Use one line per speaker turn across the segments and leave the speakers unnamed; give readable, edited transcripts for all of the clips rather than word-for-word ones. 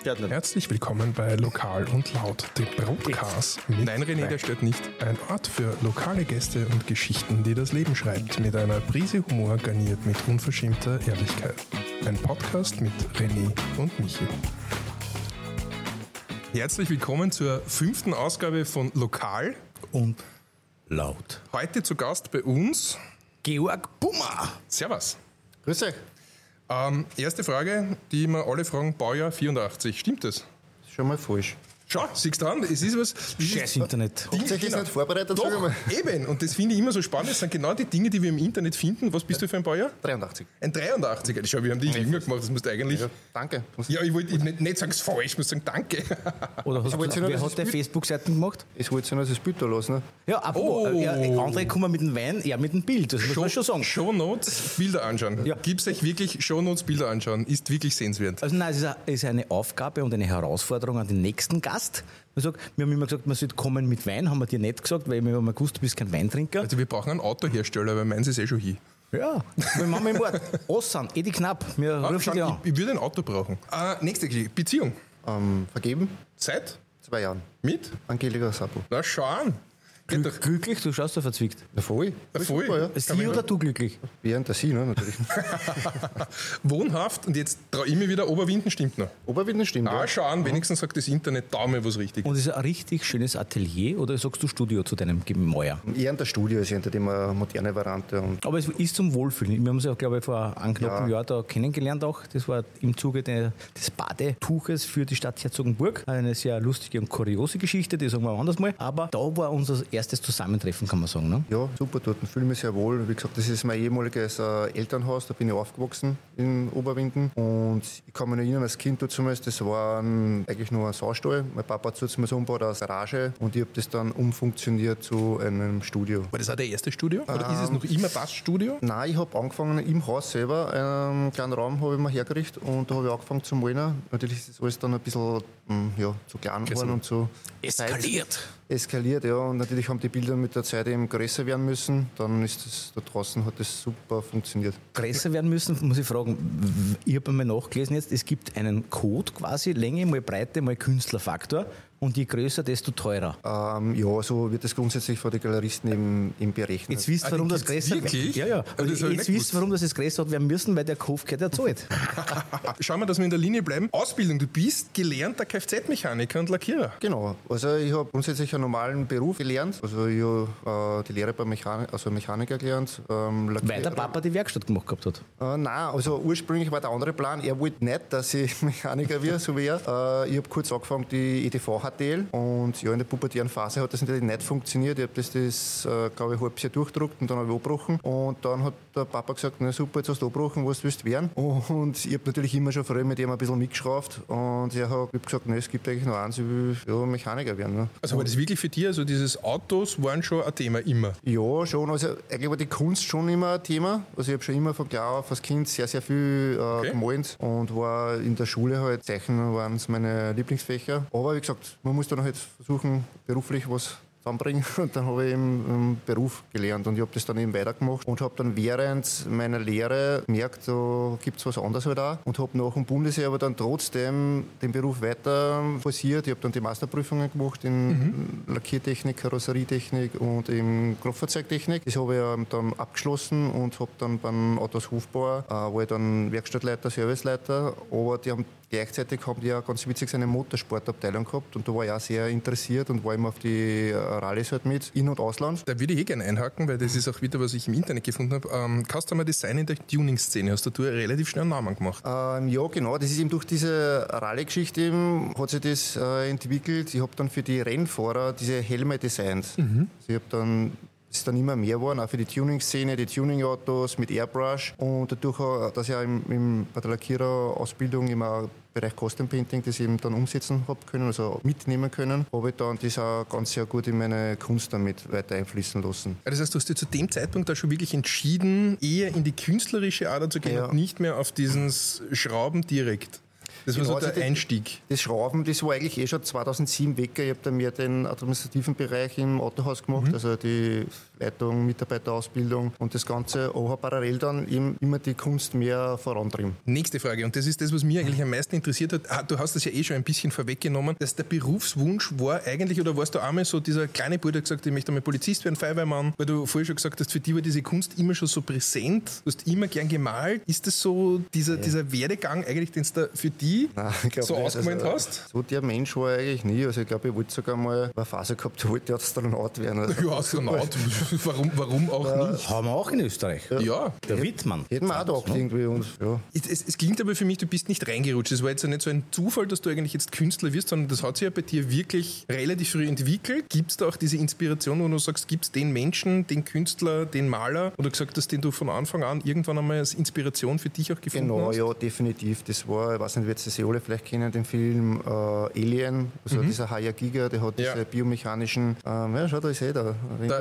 Gärtner.
Herzlich willkommen bei Lokal und Laut, dem Broadcast.
Nein, René, der stört nicht.
Ein Ort für lokale Gäste und Geschichten, die das Leben schreibt, mit einer Prise Humor garniert mit unverschämter Ehrlichkeit. Ein Podcast mit René und Michi.
Herzlich willkommen zur 5. Ausgabe von Lokal
und Laut.
Heute zu Gast bei uns
Georg Bummer.
Servus.
Grüß euch.
Erste Frage, die wir alle fragen, Baujahr 84, stimmt das?
Schon mal falsch.
Schau, siehst du an, es ist was...
Scheiß Internet.
Tatsächlich ist nicht vorbereitet, sag ich
Doch,
mal.
eben, und das finde ich immer so spannend, das sind genau die Dinge, die wir im Internet finden. Was bist du für ein Baujahr?
83.
Ein 83er. Schau, wir haben dich jünger gemacht, das musst du eigentlich...
Ja, danke.
Ja, ich wollte nicht sagen, es ist falsch, ich muss sagen, danke.
Oder
Ich wollte nur,
wer
dass
hat
es
der
Bild-
Facebook-Seiten gemacht?
Es wollte sich noch das Bild da lassen. Ne?
Ja, aber andere kommen mit dem Wein, ja mit dem Bild, das muss man schon sagen.
Shownotes, Bilder anschauen.
Ja.
Gib's euch wirklich Shownotes, Bilder anschauen. Ist wirklich sehenswert.
Also nein, es ist eine Aufgabe und eine Herausforderung an den nächsten Gast. Wir haben immer gesagt, man sollte kommen mit Wein, haben wir dir nicht gesagt, weil wir haben gewusst, du bist kein Weintrinker.
Also wir brauchen einen Autohersteller, weil meins ist schon hin.
Ja, wir machen im Wort. Ossan, Edi Knapp, wir rufen dich an.
Ich würde ein Auto brauchen. Nächste Geschichte. Beziehung.
Vergeben?
Seit?
2 Jahren.
Mit?
Angelika Sapo.
Na, schau an. Geht doch.
Glücklich, du schaust so verzwickt.
Na voll.
Voll.
Super, ja.
Sie oder du glücklich?
Während der Sie, ne, natürlich.
Wohnhaft, und jetzt traue ich mir wieder, Oberwinden stimmt noch.
Oberwinden stimmt, ja.
Schau an, wenigstens sagt das Internet, da mir was richtig.
Und ist es ein richtig schönes Atelier oder sagst du Studio zu deinem Gemäuer?
Eher in der Studio ist hinter dem eine moderne Variante. Und
Aber es ist zum Wohlfühlen. Wir haben es ja, glaube ich, vor einem knappen Jahr da kennengelernt auch. Das war im Zuge des Badetuches für die Stadt Herzogenburg. Eine sehr lustige und kuriose Geschichte, die sagen wir anders mal. Aber da war unser erstes Zusammentreffen, kann man sagen. Ne?
ja, super dort. Ich fühle mich sehr wohl. Wie gesagt, das ist mein ehemaliges Elternhaus. Da bin ich aufgewachsen in Oberwinden. Und ich kann mich noch erinnern, als Kind damals, das war eigentlich nur ein Saustall. Mein Papa hat es mal so umgebaut als Garage. Und ich habe das dann umfunktioniert zu einem Studio.
War das auch der erste Studio? Oder ist es noch immer das Studio?
Nein, ich habe angefangen im Haus selber, einen kleinen Raum habe ich mir hergerichtet und da habe ich angefangen zu malen. Natürlich ist das alles dann ein bisschen zu klein geworden und so eskaliert, ja. Und natürlich haben die Bilder mit der Zeit eben größer werden müssen. Dann ist das da draußen, hat das super funktioniert.
Größer werden müssen, muss ich fragen. Ich habe einmal nachgelesen jetzt, es gibt einen Code quasi, Länge mal Breite mal Künstlerfaktor. Und je größer, desto teurer.
Ja, so wird das grundsätzlich von den Galeristen eben berechnet.
Jetzt wisst ihr, warum das größer
wirklich?
Ja, ja.
Also das hab ich
Jetzt
nicht
wisst ihr, warum das jetzt größer hat werden müssen, weil der Kopf gehört ja zahlt.
Schauen wir, dass wir in der Linie bleiben. Ausbildung, du bist gelernter Kfz-Mechaniker und Lackierer.
Genau, also ich habe grundsätzlich einen normalen Beruf gelernt. Also ich habe die Lehre beim Mechaniker gelernt.
Weil der Papa die Werkstatt gemacht gehabt hat.
Nein, also ursprünglich war der andere Plan, er wollte nicht, dass ich Mechaniker werde, so wie er. Ich habe kurz angefangen, die EDV HTL, und ja, in der pubertären Phase hat das natürlich nicht funktioniert. Ich habe das glaube ich, ein halbes Jahr durchdruckt und dann habe ich abgebrochen. Und dann hat der Papa gesagt, na super, jetzt hast du abgebrochen, was willst du werden? Und ich habe natürlich immer schon früher mit ihm ein bisschen mitgeschraubt. Und er hat gesagt, nein, es gibt eigentlich nur eins, ich will Mechaniker werden. Ne?
Also war das wirklich für dich, also dieses Autos waren schon ein Thema immer?
Ja, schon. Also eigentlich war die Kunst schon immer ein Thema. Also ich habe schon immer von klar auf als Kind sehr, sehr viel gemalt und war in der Schule halt, Zeichen waren meine Lieblingsfächer. Aber wie gesagt, man muss dann halt versuchen, beruflich was zusammenbringen. Und dann habe ich eben einen Beruf gelernt und ich habe das dann eben weitergemacht und habe dann während meiner Lehre gemerkt, da gibt es was anderes halt auch, und habe nach dem Bundesheer aber dann trotzdem den Beruf weiter forciert. Ich habe dann die Masterprüfungen gemacht in Lackiertechnik, Karosserietechnik und in Kraftfahrzeugtechnik. Das habe ich dann abgeschlossen und habe dann beim Autos Hofbauer, war ich dann Werkstattleiter, Serviceleiter, aber gleichzeitig haben die ja ganz witzig eine Motorsportabteilung gehabt und da war ich auch sehr interessiert und war immer auf die Rallyes halt mit, In- und Ausland.
Da würde ich gerne einhaken, weil das ist auch wieder, was ich im Internet gefunden habe. Customer Design in der Tuning-Szene, hast du relativ schnell einen Namen gemacht.
Ja, genau, das ist eben durch diese Rallye-Geschichte eben, hat sich das entwickelt. Ich habe dann für die Rennfahrer diese Helme designt. Also ich habe dann das ist dann immer mehr geworden, auch für die Tuning-Szene, die Tuning-Autos mit Airbrush. Und dadurch, dass ich auch bei der Lackiererausbildung immer im Bereich Custom Painting das eben dann umsetzen habe können, also mitnehmen können, habe ich dann das auch ganz sehr gut in meine Kunst damit weiter einfließen lassen.
Das heißt, du hast dir zu dem Zeitpunkt da schon wirklich entschieden, eher in die künstlerische Ader zu gehen und nicht mehr auf dieses Schrauben direkt. Das war so der Einstieg.
Das Schrauben, das war eigentlich schon 2007 weg. Ich habe da mehr den administrativen Bereich im Autohaus gemacht, also die Leitung, Mitarbeiterausbildung und das Ganze, aber parallel dann eben immer die Kunst mehr vorantrieben.
Nächste Frage, und das ist das, was mich eigentlich am meisten interessiert hat. Du hast das ja schon ein bisschen vorweggenommen, dass der Berufswunsch war eigentlich, oder warst du einmal so dieser kleine Bruder, der gesagt hat, ich möchte einmal Polizist werden, Feuerwehrmann, weil du vorher schon gesagt hast, für dich war diese Kunst immer schon so präsent, du hast immer gern gemalt. Ist das so dieser Werdegang eigentlich, den du da für dich so ausgemalt hast?
So der Mensch war ich eigentlich nie. Also ich glaube, ich wollte sogar mal eine Phase gehabt, wollte Astronaut werden. Also
ja, Astronaut, warum auch nicht?
Haben wir auch in Österreich.
Ja.
Der Wittmann.
Hätten wir auch gedacht irgendwie. Und, ja.
Es klingt aber für mich, du bist nicht reingerutscht. Es war jetzt ja nicht so ein Zufall, dass du eigentlich jetzt Künstler wirst, sondern das hat sich ja bei dir wirklich relativ früh entwickelt. Gibt es da auch diese Inspiration, wo du sagst, gibt es den Menschen, den Künstler, den Maler, oder gesagt hast, den du von Anfang an irgendwann einmal als Inspiration für dich auch gefunden hast?
Genau, ja, definitiv. Das war, ich weiß nicht, wird Sie alle vielleicht kennen, den Film Alien, also dieser Hayao Giga, der hat diese biomechanischen, ja, schau, da ist da.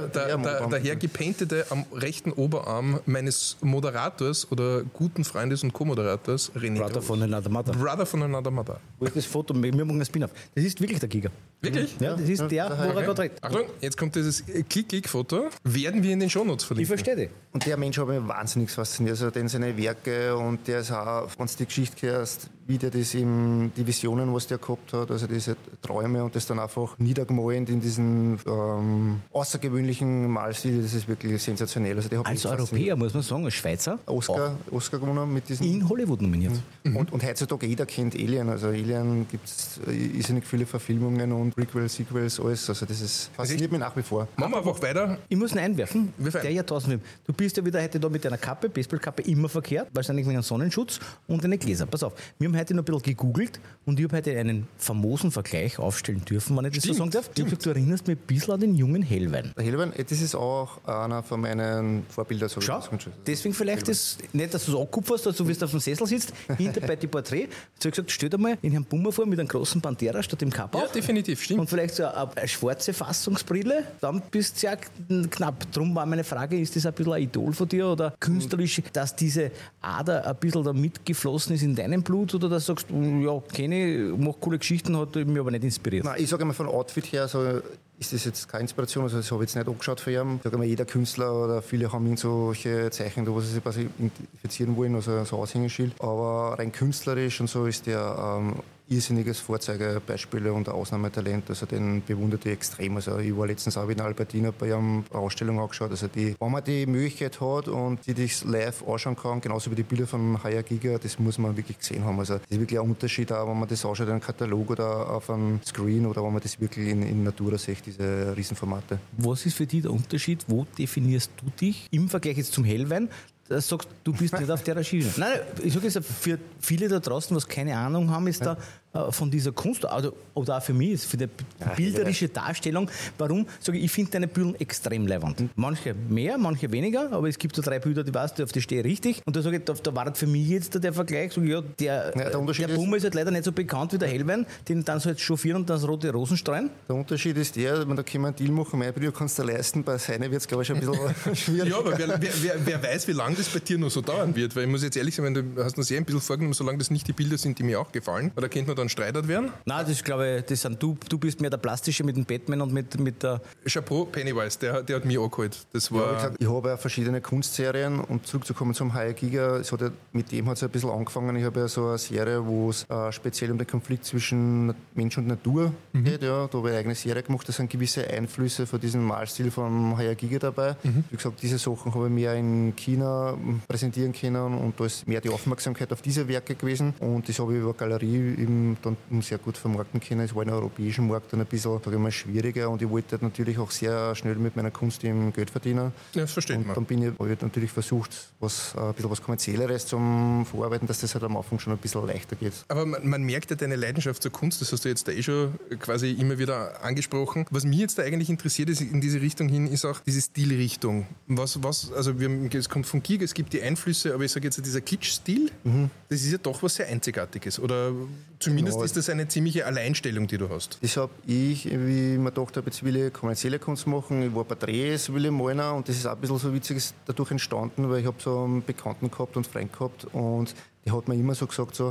Der hergepaintete am rechten Oberarm meines Moderators oder guten Freundes und Co-Moderators, René.
Brother von Another Mother.
Brother von Another Mother.
Wo ist das Foto? Wir machen ein Spin-off. Das ist wirklich der Giga.
Wirklich?
Ja, das ist der, wo er gerade redet.
Achtung, jetzt kommt dieses Klick-Klick-Foto. Werden wir in den Shownotes verlinken.
Ich verstehe dich.
Und der Mensch hat mich wahnsinnig fasziniert. Also denn seine Werke und der ist auch, wenn du die Geschichte hörst, wie der das die Visionen, was der gehabt hat, also diese Träume und das dann einfach niedergemalt in diesen außergewöhnlichen Malstil, das ist wirklich sensationell. Also der
als Europäer, muss man sagen, als Schweizer.
Oscar gewonnen mit diesen.
In Hollywood nominiert.
Und heutzutage jeder kennt Alien. Also Alien gibt es irrsinnig viele Verfilmungen und Prequels, Sequels, alles. Also das ist fasziniert mich nach wie vor.
Machen wir einfach weiter.
Ich muss ihn einwerfen. Der Jahrtausendfilm. Du bist ja wieder heute da mit deiner Kappe, Baseballkappe, immer verkehrt, wahrscheinlich wegen einem Sonnenschutz und eine Gläser. Pass auf, wir haben heute noch ein bisschen gegoogelt und ich habe heute einen famosen Vergleich aufstellen dürfen, wenn ich das so sagen darf. Ich habe gesagt, du erinnerst mich ein bisschen an den jungen Hellwein.
Der Hellwein, das ist auch einer von meinen Vorbildern. So
schau, deswegen vielleicht das, nicht, dass du es angekupferst, also wie du auf dem Sessel sitzt, hinter bei die Porträt. Ich habe gesagt, stell dir mal in Herrn Bummer vor mit einem großen Pantera statt dem Kappa.
Ja, definitiv, stimmt.
Und vielleicht so eine schwarze Fassungsbrille, dann bist du sehr knapp. Darum war meine Frage, ist das ein bisschen ein Idol von dir oder künstlerisch, dass diese Ader ein bisschen da mitgeflossen ist in deinem Blut oder dass du sagst, ja, kenne ich, mache coole Geschichten, hat mich aber nicht inspiriert?
Nein, ich sage immer von Outfit her, so ist das jetzt keine Inspiration, also das habe ich jetzt nicht angeschaut für ihn. Ich sage immer, jeder Künstler oder viele haben solche Zeichen, wo sie sich quasi identifizieren wollen, also so ein Aushängeschild. Aber rein künstlerisch und so ist der irrsinniges Vorzeigebeispiel und ein Ausnahmetalent, also den bewundert ich extrem. Also ich war letztens auch in Albertina bei einer Ausstellung angeschaut, also wenn man die Möglichkeit hat und die das live anschauen kann, genauso wie die Bilder von Hayao Giga, das muss man wirklich gesehen haben. Also das ist wirklich ein Unterschied, auch wenn man das anschaut in einem Katalog oder auf einem Screen oder wenn man das wirklich in Natura sieht, diese Riesenformate.
Was ist für dich der Unterschied? Wo definierst du dich im Vergleich jetzt zum Hellwein? Sagst, du bist nicht auf der Schiene. Nein, ich sage jetzt, für viele da draußen, was keine Ahnung haben, ist da von dieser Kunst, oder auch für mich, ist für die bilderische Darstellung, warum, sage ich finde deine Bilder extrem leibend. Manche mehr, manche weniger, aber es gibt so 3 Bilder, die weißt du, auf die stehe richtig. Und da sage ich, da war für mich jetzt der Vergleich, so, ja, der Bummer ist halt leider nicht so bekannt wie der Hellwein, den dann so jetzt chauffieren und dann so rote Rosen streuen.
Der Unterschied ist der, da können wir einen Deal machen, mein Bild kannst du leisten, bei seinen wird es, glaube ich, schon ein bisschen schwierig.
Ja, aber wer weiß, wie lange das bei dir noch so dauern wird, weil ich muss jetzt ehrlich sein, du hast uns ein bisschen vorgenommen, solange das nicht die Bilder sind, die mir auch gefallen, oder könnte man dann streitert werden?
Nein, das glaube ich, das sind du bist mehr der Plastische mit dem Batman und mit der...
Chapeau, Pennywise, der hat mich angeholt. Das war...
Ja, ich habe ja verschiedene Kunstserien und zurückzukommen zum Hayao Giga, mit dem hat es ein bisschen angefangen. Ich habe ja so eine Serie, wo es speziell um den Konflikt zwischen Mensch und Natur geht. Ja, da habe ich eine eigene Serie gemacht, da sind gewisse Einflüsse von diesem Malstil von Hayao Giga dabei. Wie gesagt, diese Sachen habe ich mehr in China präsentieren können und da ist mehr die Aufmerksamkeit auf diese Werke gewesen und das habe ich über Galerie eben dann sehr gut vermarkten können. Es war im europäischen Markt dann ein bisschen, sage ich mal, schwieriger und ich wollte natürlich auch sehr schnell mit meiner Kunst im Geld verdienen. Ja,
das versteht man.
Dann habe ich natürlich versucht, ein bisschen was Kommerzielleres zum Verarbeiten, dass das halt am Anfang schon ein bisschen leichter geht.
Aber man merkt ja deine Leidenschaft zur Kunst, das hast du jetzt da schon quasi immer wieder angesprochen. Was mich jetzt da eigentlich interessiert ist in diese Richtung hin, ist auch diese Stilrichtung. Also es kommt von Giga, es gibt die Einflüsse, aber ich sage jetzt, dieser Kitsch-Stil, das ist ja doch was sehr Einzigartiges. Oder zumindest ist das eine ziemliche Alleinstellung, die du hast.
Das habe ich, wie ich mir gedacht habe, jetzt will ich kommerzielle Kunst machen. Ich war Porträts, will ich malen und das ist auch ein bisschen so Witziges dadurch entstanden, weil ich habe so einen Bekannten gehabt und Freund gehabt und der hat mir immer so gesagt, so,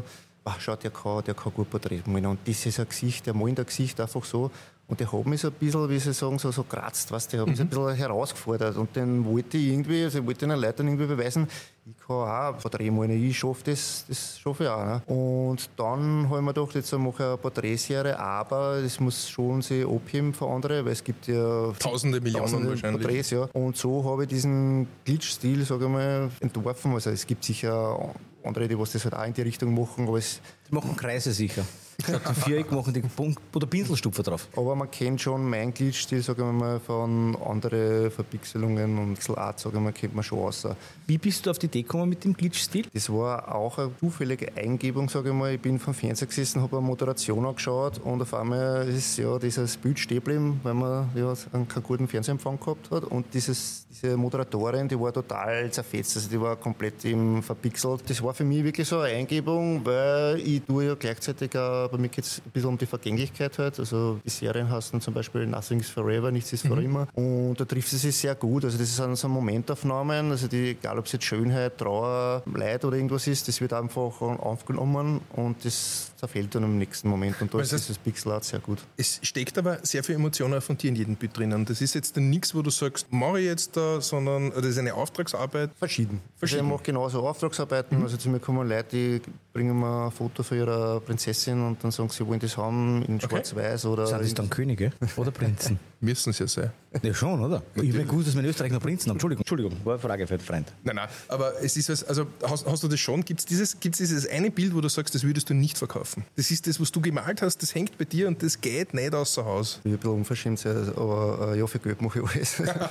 schau, der kann gut Porträt malen. Und das ist ein Gesicht, der malt ein Gesicht einfach so. Und die haben mich so ein bisschen, wie sie sagen, so kratzt, weißt du, die haben mich ein bisschen herausgefordert. Und dann wollte ich irgendwie, also ich wollte den Leuten irgendwie beweisen, ich kann auch Porträt malen, ich schaffe das schaffe ich auch. Ne? Und dann habe ich mir gedacht, jetzt mache ich eine Porträtserie, aber das muss schon sich abheben von anderen, weil es gibt ja
Tausende Millionen wahrscheinlich.
Porträts, ja. Und so habe ich diesen Glitch-Stil, sage ich mal, entworfen. Also es gibt sicher andere, die was das halt auch in die Richtung machen, aber
die machen Kreise sicher. Statt ein Viereck machen die Punkt oder Pinselstupfer drauf.
Aber man kennt schon meinen Glitch-Stil, sage ich mal, von anderen Verpixelungen und Pixelart, sage ich mal, kennt man schon aus.
Wie bist du auf die Idee gekommen mit dem Glitch-Stil?
Das war auch eine zufällige Eingebung, sage ich mal. Ich bin vom Fernseher gesessen, habe eine Moderation angeschaut und auf einmal ist ja dieses Bild stehen geblieben, weil man ja keinen guten Fernsehempfang gehabt hat. Und diese Moderatorin, die war total zerfetzt, also die war komplett verpixelt. Das war für mich wirklich so eine Eingebung, weil ich tue ja gleichzeitig bei mir geht es ein bisschen um die Vergänglichkeit halt. Also die Serien heißen zum Beispiel Nothing is Forever, nichts ist für immer. Und da trifft es sich sehr gut. Also das sind so Momentaufnahmen, also egal ob es jetzt Schönheit, Trauer, Leid oder irgendwas ist, das wird einfach aufgenommen und das zerfällt dann im nächsten Moment. Und da ist dieses Pixelart sehr gut.
Es steckt aber sehr viel Emotion von dir in jedem Bild drinnen. Das ist jetzt nichts, wo du sagst, mache ich jetzt da, sondern das ist eine Auftragsarbeit.
Verschieden. Also ich mache genauso Auftragsarbeiten. Also zu mir kommen Leute, die bringen mir ein Foto von ihrer Prinzessin und dann sagen sie, wollen das haben in Schwarz-Weiß oder...
Sind das dann Könige oder Prinzen?
Müssen sie ja sein.
Ja schon, oder? Ich habe gewusst, dass wir in Österreich noch Prinzen haben. Entschuldigung, war eine Frage für den Freund.
Nein, aber es ist was, also hast du das schon? Gibt es dieses eine Bild, wo du sagst, das würdest du nicht verkaufen? Das ist das, was du gemalt hast, das hängt bei dir und das geht nicht außer Haus.
Ich bin ein bisschen unverschämt, aber ja, für Geld mache ich alles.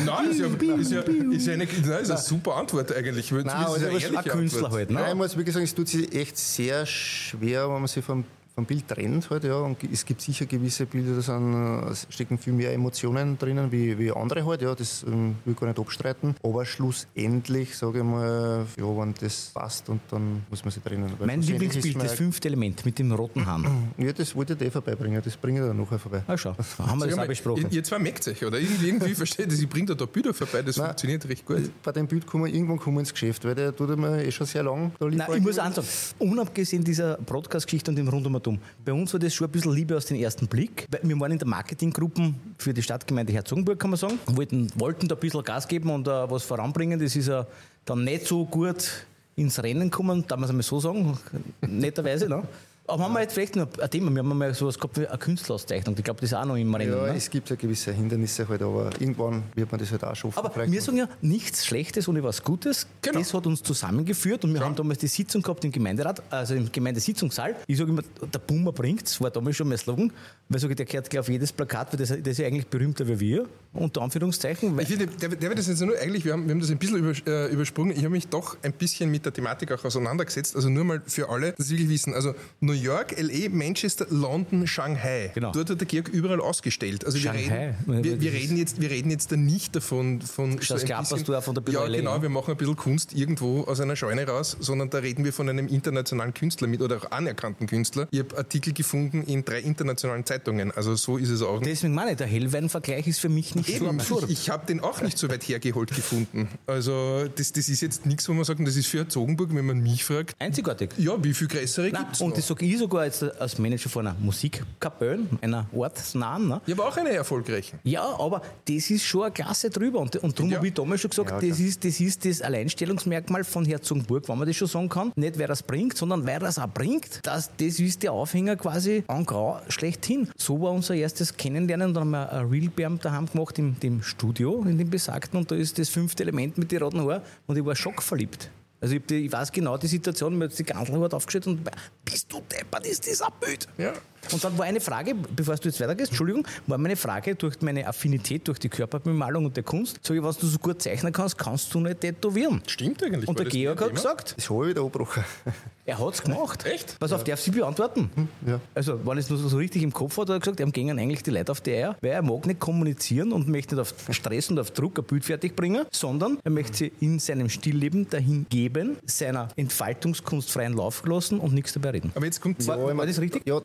Nein, ist ja eine super Antwort eigentlich.
Nein,
also
ein Künstler halt. Ne?
Nein, ich muss wirklich sagen, es tut sich echt sehr schwer, wenn man sich vom Bild trennt halt, ja, und es gibt sicher gewisse Bilder, da stecken viel mehr Emotionen drinnen wie andere halt, ja, das will ich gar nicht abstreiten, aber schlussendlich, sage ich mal, ja, wenn das passt und dann muss man sich trennen.
Mein Lieblingsbild, das 5. Element mit dem roten Hahn.
Ja, das wollte ich dir vorbeibringen, das bringe ich dann nachher vorbei.
Ah, schau, haben wir das auch besprochen.
Ihr zwei merkt euch, oder? Irgendwie versteht das, ich bringe da Bilder vorbei, das funktioniert recht gut.
Bei dem Bild irgendwann kommen wir ins Geschäft, weil der tut mir schon sehr lang da liefern.
Nein, ich muss auch sagen, unabgesehen dieser Podcast-Geschichte und dem Rundum. Bei uns war das schon ein bisschen Liebe aus dem ersten Blick. Wir waren in der Marketinggruppe für die Stadtgemeinde Herzogenburg, kann man sagen. Wollten da ein bisschen Gas geben und was voranbringen. Das ist dann nicht so gut ins Rennen gekommen, darf man es einmal so sagen, netterweise. Ne? Aber haben wir jetzt vielleicht noch ein Thema, wir haben mal sowas gehabt wie eine Künstlerauszeichnung. Ich glaube, das ist auch noch im Rennen.
Ja,
ne?
es gibt ja gewisse Hindernisse halt, aber irgendwann wird man das halt auch schaffen.
Aber wir sagen ja, nichts Schlechtes ohne was Gutes. Genau. Das hat uns zusammengeführt und wir haben damals die Sitzung gehabt im Gemeinderat, also im Gemeindesitzungssaal. Ich sage immer, der Bummer bringt's, war damals schon mein Slogan, weil der gehört gleich auf jedes Plakat, weil das ist ja eigentlich berühmter wie wir, unter Anführungszeichen.
Ich finde, der wird das jetzt nur eigentlich, wir haben das ein bisschen übersprungen, ich habe mich doch ein bisschen mit der Thematik auch auseinandergesetzt, also nur mal für alle, dass sie wirklich wissen, also New York, L.A., Manchester, London, Shanghai.
Genau.
Dort hat der Georg überall ausgestellt. Also wir reden jetzt da nicht davon von
so ein bisschen, von der
ja, genau, wir machen ein bisschen Kunst irgendwo aus einer Scheune raus, sondern da reden wir von einem internationalen Künstler oder auch anerkannten Künstler. Ich habe Artikel gefunden in 3 internationalen Zeitungen, also so ist es auch.
Deswegen meine ich, der Hellwein-Vergleich ist für mich nicht so absurd.
Ich habe den auch nicht so weit hergeholt gefunden. Also das ist jetzt nichts, wo man sagt, das ist für Herzogenburg, wenn man mich fragt.
Einzigartig.
Ja, wie viel größere gibt es?
Und das sage ich sogar jetzt als Manager von einer Musikkapelle, einer ortsnahen. Ne?
Ja, aber auch eine erfolgreichen.
Ja, aber das ist schon eine Klasse drüber. Und darum habe ich damals schon gesagt, das ist das Alleinstellungsmerkmal von Herzogenburg, wenn man das schon sagen kann. Nicht, wer das bringt, sondern wer das auch bringt. Das ist der Aufhänger quasi en gras schlechthin. So war unser erstes Kennenlernen. Und dann haben wir ein Real-Bam daheim gemacht in dem Studio, in dem besagten. Und da ist das 5. Element mit den roten Haaren. Und ich war schockverliebt. Also ich weiß genau die Situation, mir hat die Ganselhaut aufgestellt und bist du deppert, ist das ein Bild?
Ja.
Und dann war eine Frage, bevor du jetzt weitergehst, Entschuldigung, war meine Frage durch meine Affinität durch die Körperbemalung und der Kunst, sag ich, was du so gut zeichnen kannst du nicht tätowieren.
Stimmt eigentlich.
Und der Georg hat gesagt,
das habe ich wieder abgebrochen.
Er hat es gemacht.
Echt?
Pass auf, darf sie beantworten?
Ja.
Also, wenn ich es nur so richtig im Kopf hat, hat er gesagt, ihm gingen eigentlich die Leute auf die Eier, weil er mag nicht kommunizieren und möchte nicht auf Stress und auf Druck ein Bild fertig bringen, sondern er möchte sie in seinem Stillleben dahin geben, seiner Entfaltungskunst freien Lauf gelassen und nichts dabei reden.
Aber jetzt kommt...
War das richtig?
Ja, wenn ich ganz kurz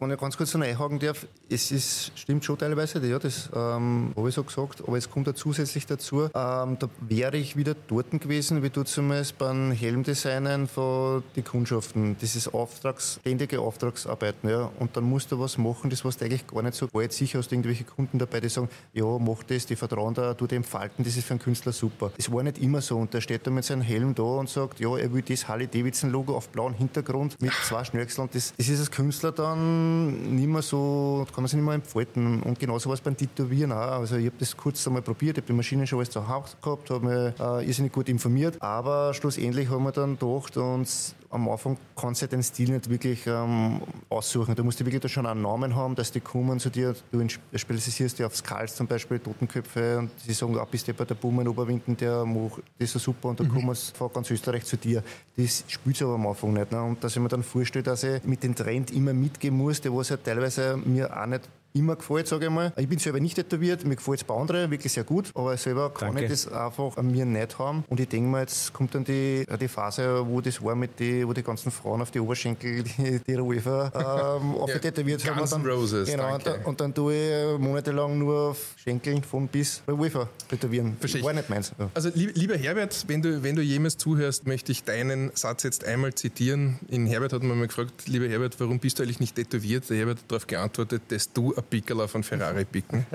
kurz noch einhaken darf, stimmt schon teilweise, ja, das habe ich so gesagt, aber es kommt da zusätzlich dazu, da wäre ich wieder dort gewesen, wie du zumindest beim Helmdesignen von den Kundschaften. Das ist ständige Auftragsarbeiten, ja, und dann musst du was machen, das was du eigentlich gar nicht so bald. Sicher hast du irgendwelche Kunden dabei, die sagen, ja, mach das, die vertrauen da, tu dem Falten, das ist für einen Künstler super. Das war nicht immer so und der steht da mit seinem Helm da und sagt, ja, er will das Harley-Davidson-Logo auf blauen Hintergrund mit 2 Schnörkeln. Das ist als Künstler dann nicht mehr so, kann man sich nicht mehr entfalten. Und genauso war es beim Tätowieren auch. Also ich habe das kurz einmal probiert, ich habe die Maschine schon alles zu Hause gehabt, habe mich irrsinnig gut informiert, aber schlussendlich haben wir dann gedacht, und am Anfang kannst du den Stil nicht wirklich aussuchen. Du musst wirklich da schon einen Namen haben, dass die kommen zu dir, du spezialisierst dir auf Skulls zum Beispiel, Totenköpfe, und sie sagen, bist du bei der Bummer in Oberwinden, der macht das so super, und dann kommen sie von ganz Österreich zu dir. Das spielt aber am Anfang nicht. Ne? Und dass ich mir dann vorstelle, dass ich mit dem Trend immer mitgehen muss, der was halt teilweise mir auch nicht immer gefällt, sage ich mal. Ich bin selber nicht tätowiert, mir gefällt es bei anderen wirklich sehr gut, aber selber kann ich das einfach an mir nicht haben. Und ich denke mir, jetzt kommt dann die Phase, wo das war, wo die ganzen Frauen auf die Oberschenkel, die Rolfer aufgetätowiert haben.
Guns N' Roses,
genau, und dann tue ich monatelang nur auf Schenkeln von bis bei Wolfer tätowieren. War nicht meins. Ja.
Also lieber Herbert, wenn du jemals zuhörst, möchte ich deinen Satz jetzt einmal zitieren. In Herbert hat man mal gefragt, lieber Herbert, warum bist du eigentlich nicht tätowiert? Der Herbert hat darauf geantwortet, dass du Pickerl auf einen Ferrari picken.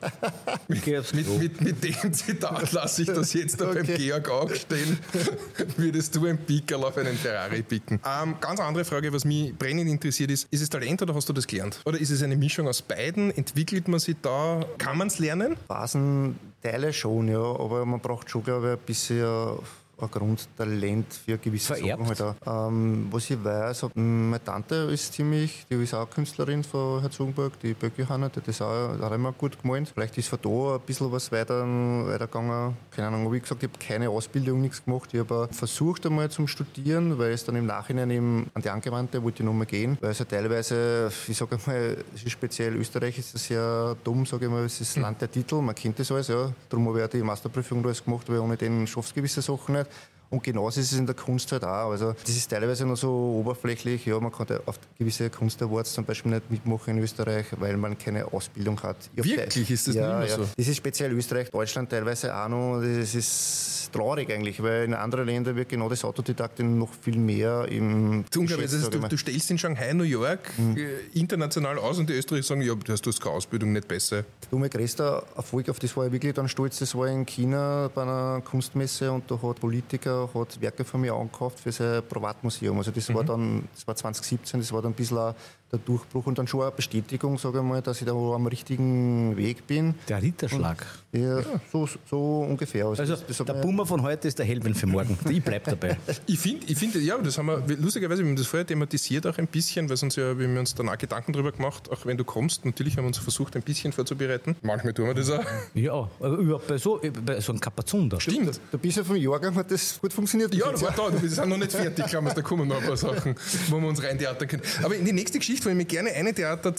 mit dem Zitat lasse ich das jetzt da beim Georg auch stehen. Würdest du ein Pickerl auf einen Ferrari picken? Ganz andere Frage, was mich brennend interessiert ist es Talent oder hast du das gelernt? Oder ist es eine Mischung aus beiden? Entwickelt man sich da? Kann man es lernen?
Phasenteile schon, ja, aber man braucht schon, glaube ich, ein bisschen ein Grundtalent für gewisse Sachen. Halt auch. Was ich weiß, meine Tante ist die ist auch Künstlerin von Herzogenburg, die Böcki Hanna, die hat das auch immer gut gemalt. Vielleicht ist von da ein bisschen was weitergegangen. Keine Ahnung, wie gesagt, ich habe keine Ausbildung, nichts gemacht. Ich habe versucht einmal zum Studieren, weil es dann im Nachhinein eben an die Angewandte wollte ich nochmal gehen, weil es ja teilweise, ich sage einmal, es ist speziell Österreich, ist das ja dumm, sage ich mal, es ist das Land der Titel, man kennt das alles, ja. Darum habe ich auch die Masterprüfung alles gemacht, weil ohne den schaffst du gewisse Sachen nicht. Und genauso ist es in der Kunst halt auch. Also das ist teilweise noch so oberflächlich. Ja, man kann auf gewisse Kunstawards zum Beispiel nicht mitmachen in Österreich, weil man keine Ausbildung hat.
Wirklich? Ist das nicht mehr so?
Das ist speziell Österreich, Deutschland teilweise auch noch. Das ist traurig eigentlich, weil in anderen Ländern wird genau das Autodidaktin noch viel mehr im
Du stellst in Shanghai, New York international aus und die Österreicher sagen, ja, du hast keine Ausbildung, nicht besser.
Mein größter Erfolg, auf das war ich wirklich dann stolz, das war in China bei einer Kunstmesse, und da hat Politiker Werke von mir angekauft für sein Privatmuseum. Also das war 2017, das war dann ein bisschen der Durchbruch und dann schon eine Bestätigung, sage ich mal, dass ich da am richtigen Weg bin.
Der Ritterschlag.
Ja, so ungefähr.
Also der Bummer von heute ist der Helden für morgen. Ich bleib dabei.
Ich finde, ja, das haben wir, lustigerweise, wir haben das vorher thematisiert auch ein bisschen, weil wir haben uns dann auch Gedanken darüber gemacht, auch wenn du kommst, natürlich haben wir uns versucht, ein bisschen vorzubereiten. Manchmal tun wir das auch.
Ja, überhaupt bei so einem Kapazun da.
Stimmt.
Du bist ja vom Jahrgang, hat das gut funktioniert.
Ja, das war da, wir sind noch nicht fertig, glaube ich, da kommen noch ein paar Sachen, wo wir uns rein theatern können. Aber in die nächste Geschichte wollen wir gerne eine Theater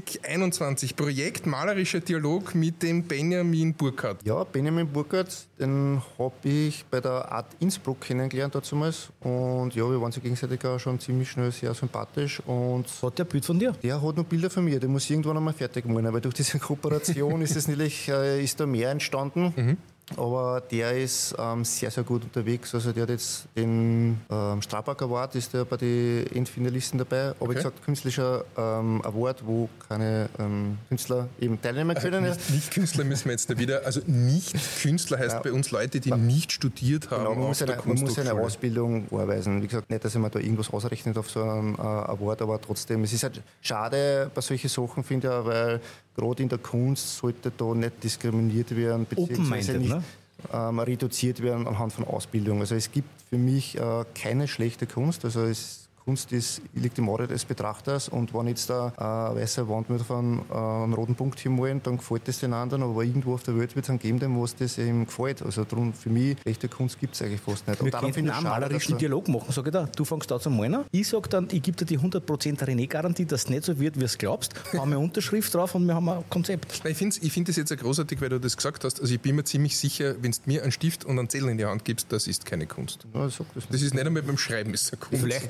2021, Projekt Malerischer Dialog mit dem Benjamin Burkhardt.
Ja, Benjamin Burkhardt, den habe ich bei der Art Innsbruck kennengelernt damals. Und ja, wir waren sich gegenseitig auch schon ziemlich schnell sehr sympathisch. Und
hat der ein Bild von dir?
Der hat noch Bilder von mir, der muss irgendwann einmal fertig malen, weil durch diese Kooperation ist da mehr entstanden. Aber der ist sehr, sehr gut unterwegs. Also der hat jetzt den Strabag Award, ist der bei den Endfinalisten dabei. Aber wie gesagt, künstlicher Award, wo keine Künstler eben teilnehmen können.
Nicht Künstler müssen wir jetzt da wieder, also nicht Künstler heißt bei uns Leute, die nicht studiert haben.
Genau, man muss eine Ausbildung vorweisen. Wie gesagt, nicht, dass ich mir da irgendwas ausrechnet auf so einen Award, aber trotzdem, es ist halt schade bei solchen Sachen, finde ich, weil gerade in der Kunst sollte da nicht diskriminiert werden, beziehungsweise nicht reduziert werden anhand von Ausbildung. Also es gibt für mich keine schlechte Kunst. Also Kunst liegt im Auge des Betrachters, und wenn jetzt da eine weiße Wand mit einen roten Punkt hier malen, dann gefällt das den anderen, aber irgendwo auf der Welt wird es geben, dem was das ihm gefällt. Also darum, für mich, echte Kunst gibt es eigentlich fast nicht.
Wir könnten einen malerischen Dialog machen, sage ich da. Du fängst da zum Malen. Ich sage dann, ich gebe dir die 100% René-Garantie, dass es nicht so wird, wie es glaubst. Haben wir Unterschrift drauf und wir haben ein Konzept.
Ich finde das jetzt sehr großartig, weil du das gesagt hast. Also ich bin mir ziemlich sicher, wenn du mir einen Stift und einen Zettel in die Hand gibst, das ist keine Kunst.
Ja,
das ist nicht einmal beim Schreiben ist eine Kunst.
Vielleicht fällt es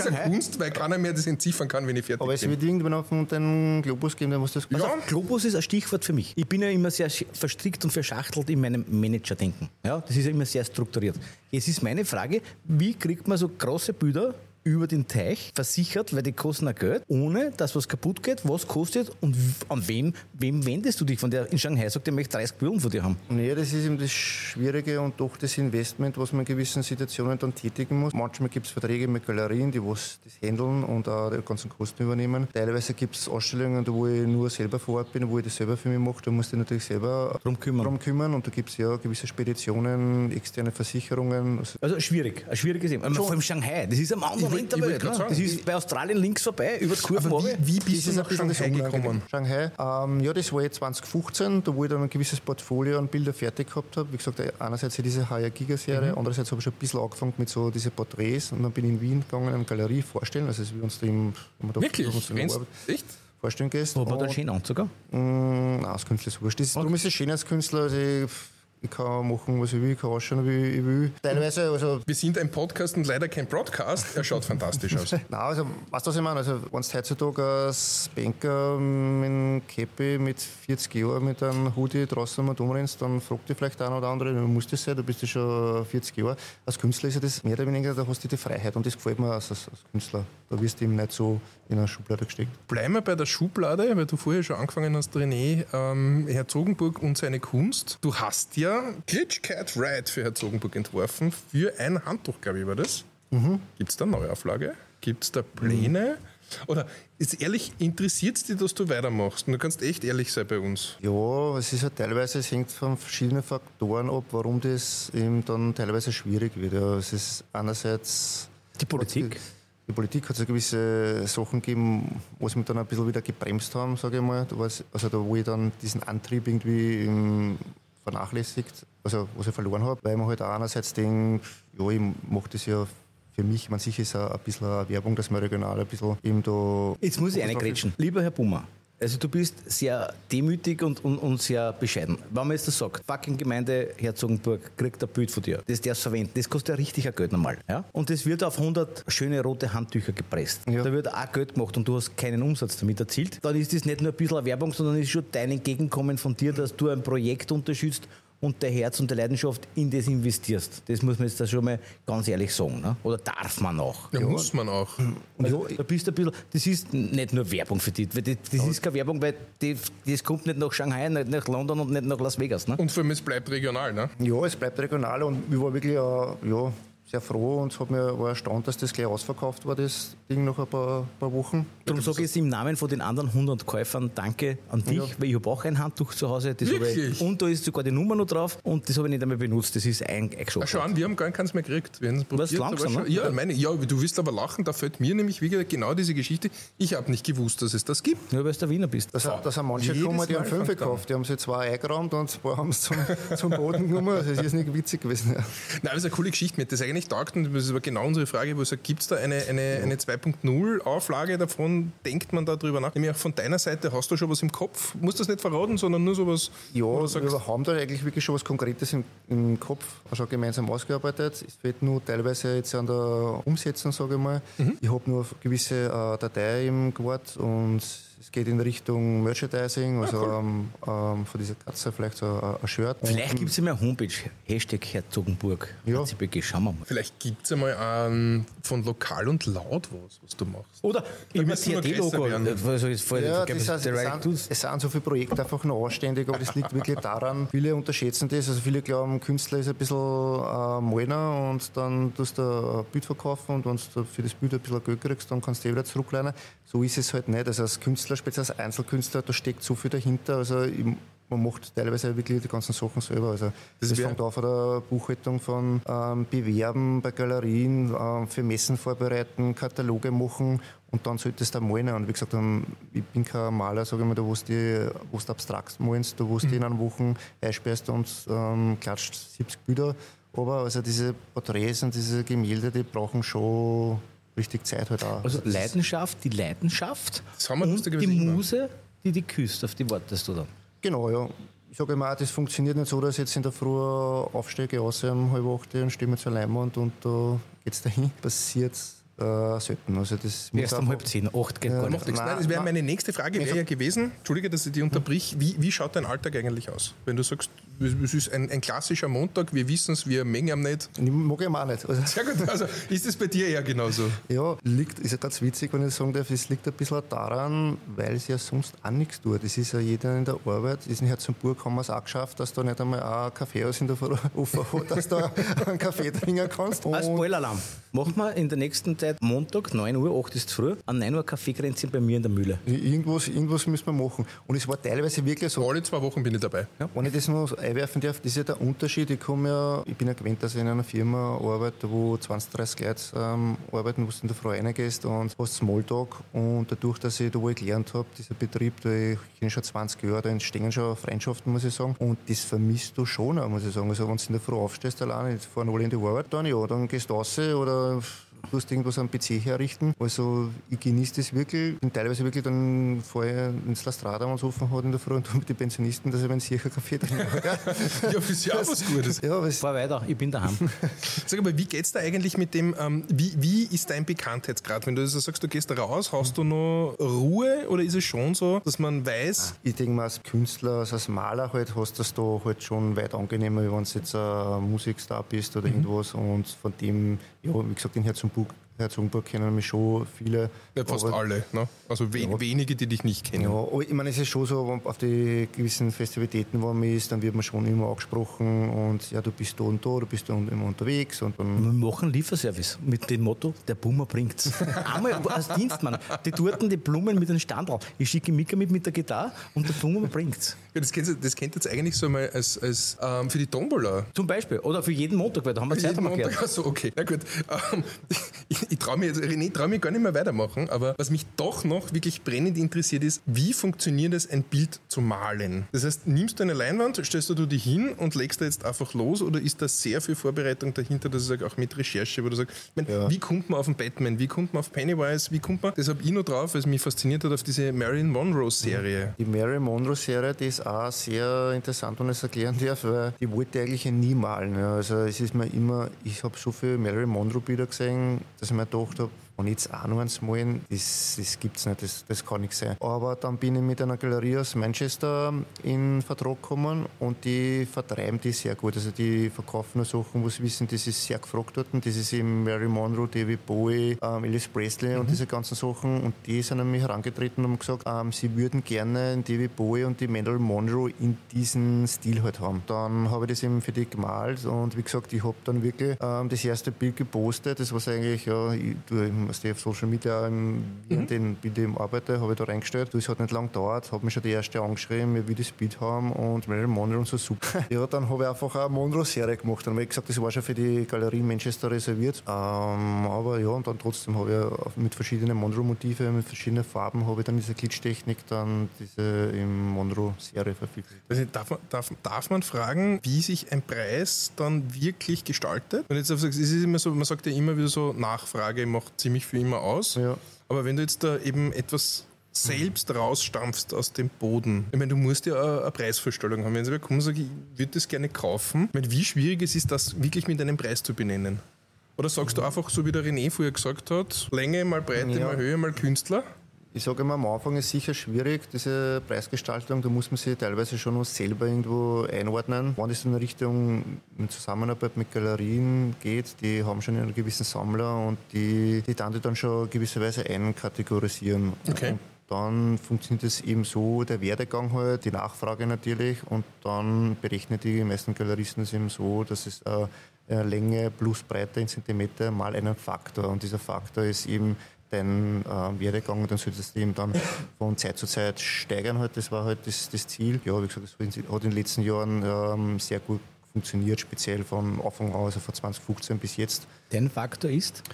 ist eine Kunst, weil keiner mehr das entziffern kann, wenn ich fertig
Aber es wird irgendwann auf den Globus geben, der muss das...
Also Globus ist ein Stichwort für mich. Ich bin ja immer sehr verstrickt und verschachtelt in meinem Managerdenken. Ja, das ist ja immer sehr strukturiert. Jetzt ist meine Frage, wie kriegt man so große Bilder über den Teich versichert, weil die kosten auch Geld, ohne dass was kaputt geht, was kostet und an wem wendest du dich? Von der in Shanghai sagt, der möchte 30 Millionen von dir haben.
Nee, das ist eben das Schwierige und doch das Investment, was man in gewissen Situationen dann tätigen muss. Manchmal gibt es Verträge mit Galerien, die was das handeln und auch die ganzen Kosten übernehmen. Teilweise gibt es Ausstellungen, wo ich nur selber vor Ort bin, wo ich das selber für mich mache. Da musst du dich natürlich selber drum kümmern und da gibt es ja gewisse Speditionen, externe Versicherungen.
Also schwierig, ein schwieriges Thema. Vor allem Shanghai, das ist am anderen Ende der Welt. Das ist bei Australien links vorbei, über die Kurve.
Wie bist du nach Shanghai gekommen?
Shanghai, ja, das war jetzt 2015, da wo ich dann ein gewisses Portfolio an Bilder fertig gehabt habe. Wie gesagt, einerseits diese Haya-Giga-Serie, andererseits habe ich schon ein bisschen angefangen mit so diese Porträts und dann bin ich in Wien gegangen, in eine Galerie vorstellen, also wie uns da
Wirklich? Echt?
Vorstellen gehst.
War da schön Anzug?
Nein, als Künstler ist wurscht. Darum ist es schön als Künstler, also ich kann machen, was ich will, ich kann ausschauen, wie ich will. Teilweise, also...
Wir sind ein Podcast und leider kein Broadcast. Er schaut fantastisch aus.
Nein, also, weißt du, was ich meine? Also, wenn du heutzutage als Banker mit einem Käppi mit 40 Jahren mit einem Hoodie draußen mal rumrennst, dann fragt dich vielleicht einer oder andere, du musst das sein, du bist ja schon 40 Jahre. Als Künstler ist ja das mehr oder weniger, da hast du die Freiheit und das gefällt mir als Künstler. Da wirst du eben nicht so in eine Schublade gesteckt.
Bleiben wir bei der Schublade, weil du vorher schon angefangen hast, René, Herzogenburg und seine Kunst. Du hast ja Glitch Cat Ride für Herzogenburg entworfen, für ein Handtuch, glaube ich, war das. Gibt es da Neuauflage? Gibt es da Pläne? Oder ist ehrlich, interessiert es dich, dass du weitermachst? Und du kannst echt ehrlich sein bei uns.
Ja, es ist halt teilweise, es hängt von verschiedenen Faktoren ab, warum das eben dann teilweise schwierig wird. Ja, es ist einerseits...
Die Politik?
Die Politik hat so gewisse Sachen gegeben, was mich dann ein bisschen wieder gebremst haben, sage ich mal. Also da, wo ich dann diesen Antrieb irgendwie vernachlässigt, also was ich verloren habe, weil man halt auch einerseits denkt, ja, ich mache das ja für mich, man sicher ist ein bisschen eine Werbung, dass man regional ein bisschen eben da...
Jetzt muss ich reingrätschen. Lieber Herr Bummer, also du bist sehr demütig und sehr bescheiden. Wenn man jetzt das sagt, fucking Gemeinde Herzogenburg kriegt ein Bild von dir, das darfst du verwenden, das kostet ja richtig ein Geld normal. Ja? Und das wird auf 100 schöne rote Handtücher gepresst. Ja. Da wird auch Geld gemacht und du hast keinen Umsatz damit erzielt. Dann ist das nicht nur ein bisschen eine Werbung, sondern ist schon dein Entgegenkommen von dir, dass du ein Projekt unterstützt und der Herz und der Leidenschaft in das investierst. Das muss man jetzt da schon mal ganz ehrlich sagen. Ne? Oder darf man auch?
Ja, muss man auch.
Also, da bist du ein bisschen, das ist nicht nur Werbung für dich. Das ist keine Werbung, weil das kommt nicht nach Shanghai, nicht nach London und nicht nach Las Vegas. Ne?
Und vor allem, es bleibt regional, ne?
Ja, es bleibt regional und ich war wirklich sehr froh und war erstaunt, dass das gleich ausverkauft war, das Ding nach ein paar Wochen.
Darum sage ich jetzt im Namen von den anderen 100 Käufern danke an dich, weil ich habe auch ein Handtuch zu Hause. Das und da ist sogar die Nummer noch drauf und das habe ich nicht einmal benutzt. Das ist eingeschoben.
Schau an, wir haben gar keins mehr gekriegt.
Was langsam, ne?
Ja, du wirst aber lachen, da fällt mir nämlich wieder genau diese Geschichte. Ich habe nicht gewusst, dass es das gibt.
Nur weil du der Wiener bist.
Da sind manche gekommen, die haben 5 gekauft. Die haben sich 2 eingeräumt und 2 haben es zum Boden genommen. Also das ist nicht witzig gewesen. Ja.
Nein, das ist eine coole Geschichte mit. Das eigentlich taugt und das war genau unsere Frage, wo es sagt, gibt es da eine 2.0 Auflage davon? Denkt man da drüber nach? Nämlich auch von deiner Seite, hast du schon was im Kopf? Musst du das nicht verraten, sondern nur sowas?
Ja, wir haben da eigentlich wirklich schon was Konkretes im Kopf schon gemeinsam ausgearbeitet. Es fehlt nur teilweise jetzt an der Umsetzung, sage ich mal. Ich habe nur eine gewisse Datei im Quad und es geht in Richtung Merchandising, also von dieser Katze vielleicht so ein Shirt.
Vielleicht gibt es ja mal eine Homepage, Hashtag Herzogenburg.
Ja.
Schauen wir mal.
Vielleicht gibt es ja mal von Lokal und Laut was du machst.
Oder immer CRT-Logo.
Es sind so viele Projekte einfach noch anständig, aber das liegt wirklich daran, viele unterschätzen das. Also viele glauben, Künstler ist ein bisschen Malner und dann tust du ein Bild verkaufen und wenn du für das Bild ein bisschen Geld kriegst, dann kannst du wieder zurücklehnen. So ist es halt nicht. Also als Künstler, speziell als Einzelkünstler, da steckt so viel dahinter. Also man macht teilweise wirklich die ganzen Sachen selber. Also das fängt an von der Buchhaltung von Bewerben bei Galerien, für Messen vorbereiten, Kataloge machen und dann solltest du malen. Und wie gesagt, ich bin kein Maler, sage ich mal, da wo du abstrakt malst, da wo du in einer Woche einsperrst und klatscht 70 Bilder. Aber also diese Porträts und diese Gemälde, die brauchen schon richtig Zeit halt auch.
Also Leidenschaft und die Muse, die küsst, auf die wartest du dann.
Genau, ja. Ich sage immer, das funktioniert nicht so, dass ich jetzt in der Früh aufstehe, gehe raus um 7:30 und stehe mir zur Leinwand und da geht es dahin. Passiert selten. Also das
Erst um 9:30, 8 geht gar nicht.
Nein, das wäre meine nächste Frage wäre ja gewesen, Entschuldige, dass ich dich unterbrich, wie schaut dein Alltag eigentlich aus? Wenn du sagst, es ist ein klassischer Montag, wir wissen es, wir mengen am nicht.
Ich mag ihn auch nicht. Also,
Sehr gut, also ist es bei dir eher genauso?
ja, ist ja ganz witzig, wenn ich sagen darf, es liegt ein bisschen daran, weil es ja sonst auch nichts tut. Es ist ja jeder in der Arbeit, in Herzogenburg haben wir es auch geschafft, dass da nicht einmal ein Kaffeehaus in der Früh offen hat, dass du einen Kaffee trinken kannst.
Als Spoiler-Alarm. Machen wir in der nächsten Zeit Montag, 9 Uhr, 8 ist früh, an 9 Uhr Kaffeekränzchen bei mir in der Mühle.
Irgendwas müssen wir machen. Und es war teilweise wirklich so.
Alle 2 Wochen bin ich dabei.
Ja. Wenn ich das noch einwerfen darf, das ist ja der Unterschied. Ich bin ja gewöhnt, dass ich in einer Firma arbeite, wo 20, 30 Leute arbeiten, wo du in der Früh reingehst und hast Smalltalk. Und dadurch, dass ich da wo ich gelernt habe, dieser Betrieb, ich kenne schon 20 Jahre, da entstehen schon Freundschaften, muss ich sagen. Und das vermisst du schon auch, muss ich sagen. Also wenn du in der Früh aufstehst alleine, jetzt fahren alle in die Arbeit, dann gehst du raus oder du musst irgendwas am PC herrichten. Also ich genieße das wirklich. Bin teilweise wirklich dann vorher ins La Strada, wenn es offen hat in der Früh und mit den Pensionisten, dass ich einen sicher Kaffee trinke.
Ja, das ist ja auch was Gutes.
Ja,
Fahr weiter, ich bin daheim.
Sag aber, wie geht's da eigentlich mit dem, wie ist dein Bekanntheitsgrad? Wenn du also sagst, du gehst da raus, hast du noch Ruhe oder ist es schon so, dass man weiß...
Ich denke mal, als Künstler, als Maler halt, hast du das da halt schon weit angenehmer, wenn du jetzt ein Musikstar bist oder irgendwas. Und von dem, ja, wie gesagt, in Herzogenburg kennen mich schon viele.
Ja, fast alle, ne? Also wenige, die dich nicht kennen.
Ja, aber ich meine, es ist schon so, auf die gewissen Festivitäten, wo man ist, dann wird man schon immer angesprochen und ja, du bist da und da, du bist da und immer unterwegs. Und dann
Wir machen Lieferservice mit dem Motto, der Bummer bringt's. Einmal als Dienstmann, die Torten, die Blumen mit einem Standal. Ich schicke Mika mit der Gitarre und der Bummer bringt's.
Ja, das kennt jetzt eigentlich so mal als für die Tombola.
Zum Beispiel. Oder für jeden Montag, weil da haben wir Zeit gehört.
Achso, okay. Na gut. Ich traue mich gar nicht mehr weitermachen, aber was mich doch noch wirklich brennend interessiert ist, wie funktioniert es, ein Bild zu malen? Das heißt, nimmst du eine Leinwand, stellst du die hin und legst da jetzt einfach los oder ist da sehr viel Vorbereitung dahinter, dass ich sage, auch mit Recherche, wo du sagst, wie kommt man auf einen Batman, wie kommt man auf Pennywise, wie kommt man, das habe ich noch drauf, weil es mich fasziniert hat, auf diese Marilyn Monroe-Serie.
Die Marilyn Monroe-Serie, die ist auch sehr interessant, wenn ich es erklären darf, weil die wollte eigentlich nie malen. Ja. Also es ist mir immer, ich habe so viele Marilyn Monroe-Bilder gesehen, dass ich mir gedacht habe, und jetzt auch noch eins malen, das gibt es nicht, das kann nicht sein. Aber dann bin ich mit einer Galerie aus Manchester in Vertrag gekommen und die vertreiben die sehr gut. Also die verkaufen nur Sachen, wo sie wissen, das ist sehr gefragt dort. Das ist eben Marilyn Monroe, David Bowie, Elvis Presley und diese ganzen Sachen. Und die sind an mich herangetreten und haben gesagt, sie würden gerne David Bowie und die Marilyn Monroe in diesen Stil halt haben. Dann habe ich das eben für die gemalt und wie gesagt, ich habe dann wirklich das erste Bild gepostet. Das war eigentlich, ja, auf Social Media, während den Bildern arbeite, habe ich da reingestellt. Das hat nicht lange gedauert, habe mich schon die erste angeschrieben, wir will das Bild haben und Marilyn Monroe und so super. Ja, dann habe ich einfach eine Monroe-Serie gemacht. Dann habe ich gesagt, das war schon für die Galerie in Manchester reserviert. Aber ja, und dann trotzdem habe ich mit verschiedenen Monroe-Motive, mit verschiedenen Farben, habe ich dann diese Glitchtechnik, dann diese Monroe-Serie verfügt.
Also darf man fragen, wie sich ein Preis dann wirklich gestaltet? Und jetzt es ist immer so, man sagt ja immer wieder so, Nachfrage macht ziemlich für immer aus. Ja. Aber wenn du jetzt da eben etwas selbst rausstampfst aus dem Boden, ich meine, du musst ja eine Preisvorstellung haben. Wenn sie kommen und sagen, ich würde das gerne kaufen, ich meine, wie schwierig es ist, das wirklich mit einem Preis zu benennen? Oder sagst du einfach, so wie der René vorher gesagt hat, Länge mal Breite mal Höhe mal Künstler?
Ich sage immer, am Anfang ist sicher schwierig, diese Preisgestaltung, da muss man sich teilweise schon noch selber irgendwo einordnen. Wenn es in Richtung Zusammenarbeit mit Galerien geht, die haben schon einen gewissen Sammler und die dann schon gewisserweise einkategorisieren.
Okay.
Und dann funktioniert es eben so, der Werdegang halt, die Nachfrage natürlich und dann berechnen die meisten Galeristen es eben so, dass es Länge plus Breite in Zentimeter mal einen Faktor und dieser Faktor ist eben dein Werdegang und dann solltest du eben dann von Zeit zu Zeit steigern. Halt. Das war halt das Ziel. Ja, wie gesagt, das hat in den letzten Jahren sehr gut funktioniert, speziell von Anfang an, also von 2015 bis jetzt.
Dein Faktor ist?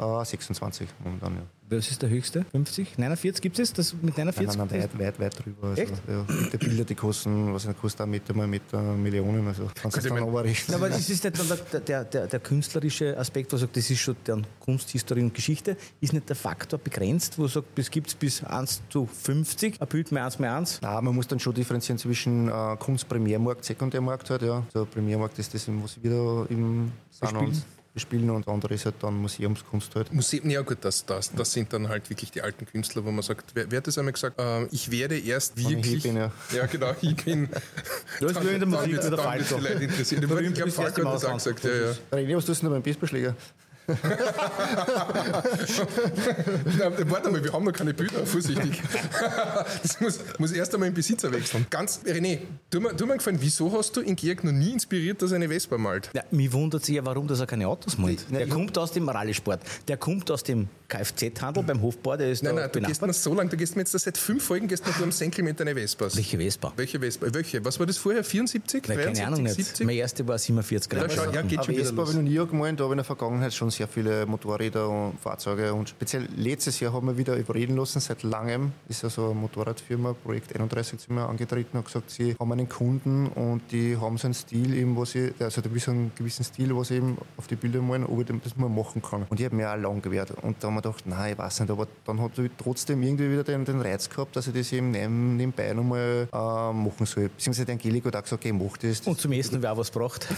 26 momentan, ja.
Was ist der höchste? 50? 49 gibt es das mit 49?
Nein, weit drüber. Also,
echt?
Ja, mit den Bildern, die kosten, was nicht, kostet auch mit Millionen. Also kannst du dann runterrechnen.
Aber das ist nicht dann der künstlerische Aspekt, wo sagt, das ist schon deren Kunsthistorie und Geschichte, ist nicht der Faktor begrenzt, wo sagt, es gibt bis 1:50, ein Bild mehr 1:1?
Nein, man muss dann schon differenzieren zwischen Kunst-Primärmarkt, Sekundärmarkt halt, ja. So Primärmarkt ist das, was wieder im
Bespielt.
bespielen und andere ist halt dann Museumskunst halt.
Ja gut, das sind dann halt wirklich die alten Künstler, wo man sagt, wer hat das einmal gesagt? Ich werde erst wirklich...
Ich bin, ja.
Ja genau, ich bin...
Du hast in der Musik mit der Fall.
Ich glaube, Falk hat das auch gesagt. Ja.
René, was tust du denn beim Baseballschläger?
Warte mal, wir haben noch keine Bilder, vorsichtig. Das muss erst einmal den Besitzer wechseln. René, tu mir gefallen, wieso hast du in Georg noch nie inspiriert, dass er eine Vespa malt?
Ja, mich wundert sich ja, warum dass er keine Autos malt. Der kommt aus dem Rallye-Sport, der kommt aus dem Kfz-Handel beim Hofbauer, der ist
Nein,
da
du gehst mir so lange, du gehst mir jetzt seit 5 Folgen du am Senkel mit deiner Vespas.
Welche Vespa?
Welche? Was war das vorher? 74?
Nein,
73,
keine Ahnung nicht.
70?
Meine erste war 47 Gramm.
Ja, geht schon wieder
Vespa habe
los.
ich noch nie gemalt, aber in der Vergangenheit schon sehr viele Motorräder und Fahrzeuge und speziell letztes Jahr haben wir wieder überreden lassen, seit langem ist ja so eine Motorradfirma, Projekt 31 sind wir angetreten und gesagt, sie haben einen Kunden und die haben so einen Stil eben, also einen gewissen Stil, was sie eben auf die Bilder malen, ob ich das mal machen kann. Und ich habe mir auch lang gewehrt und da haben wir gedacht, nein, ich weiß nicht, aber dann hat ich trotzdem irgendwie wieder den Reiz gehabt, dass ich das eben nebenbei nochmal machen soll. Beziehungsweise die Angelika hat auch gesagt, okay, ich mach das.
Und zum Essen wer auch was braucht.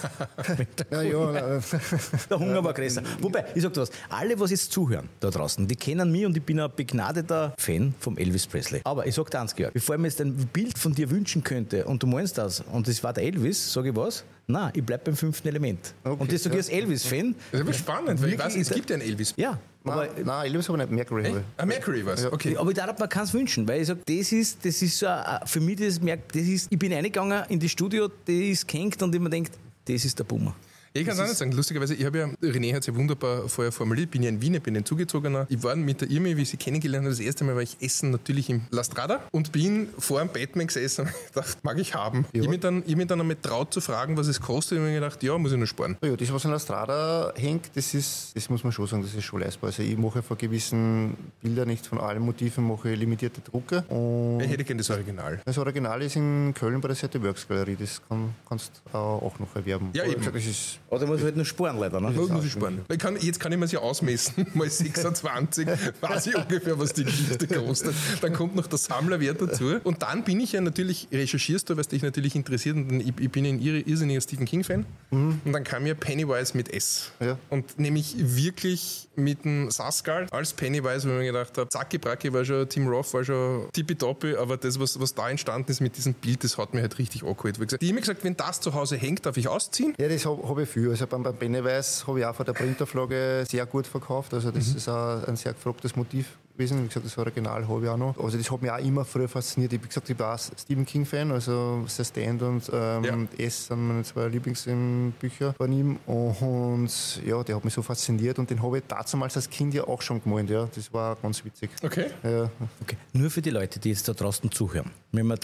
Ja.
Der Hunger war größer. Wobei, ich sag dir was, alle, was jetzt zuhören da draußen, die kennen mich und ich bin ein begnadeter Fan vom Elvis Presley. Aber ich sag dir eins, Georg, bevor ich mir jetzt ein Bild von dir wünschen könnte und du meinst das und das war der Elvis, sag ich was? Nein, ich bleib beim 5. Element.
Okay,
und das sag ich als Elvis-Fan.
Das ist aber spannend, weil ich weiß, es gibt ja einen Elvis.
Ja. Aber,
Nein, Elvis aber nicht, Mercury.
Mercury was?
Ja.
Okay.
aber ich darf mir keins wünschen, weil ich sage, das ist so, für mich, ich bin reingegangen in das Studio, das ist gehängt und ich mir denke, das ist der Boomer.
Ich kann es auch nicht sagen. Lustigerweise, René hat es ja wunderbar vorher formuliert, ich bin ja in Wien, ich bin ein Zugezogener. Ich war mit der Irmi, wie ich sie kennengelernt habe, das erste Mal war ich essen natürlich im La Strada und bin vor einem Batman gesessen und gedacht, mag ich haben. Ja. Ich mich dann einmal traut zu fragen, was es kostet und ich habe gedacht, ja, muss ich nur sparen.
Ja, das, was an La Strada hängt, das muss man schon sagen, das ist schon leistbar. Also ich mache von gewissen Bildern, nicht von allen Motiven, mache limitierte Drucke. Und
ich hätte gerne das Original.
Das Original ist in Köln bei der Seite Works Galerie, das kannst du auch noch erwerben.
Ja, eben.
Das ist
Oder muss ich halt nur sparen, leider. Ne?
Muss ich sparen. Jetzt kann ich mir es ja ausmessen. Mal 26, weiß ich ungefähr, was die Geschichte kostet. Dann kommt noch der Sammlerwert dazu. Und dann bin ich ja natürlich, recherchierst du, was dich natürlich interessiert. Und ich bin ein irrsinniger Stephen King-Fan. Und dann kam ja Pennywise mit S.
Ja.
Und nämlich wirklich mit dem Sascal als Pennywise, wo ich mir gedacht habe, Zacki Bracki war schon, Tim Roth war schon tippitoppi, aber das, was da entstanden ist mit diesem Bild, das hat mir halt richtig angeholt. Ich habe immer gesagt, wenn das zu Hause hängt, darf ich ausziehen.
Ja, das hab ich viel. Also beim Pennywise habe ich auch von der Printauflage sehr gut verkauft. Also das ist auch ein sehr gefragtes Motiv gewesen. Wie gesagt, das Original habe ich auch noch. Also das hat mich auch immer früher fasziniert. Ich habe war auch Stephen King-Fan, also The Stand und S sind meine 2 Lieblingsbücher von ihm. Und ja, der hat mich so fasziniert und den habe ich damals als Kind ja auch schon gemalt. Ja. Das war ganz witzig.
Okay.
Ja.
Okay. Nur für die Leute, die jetzt da draußen zuhören. Wir haben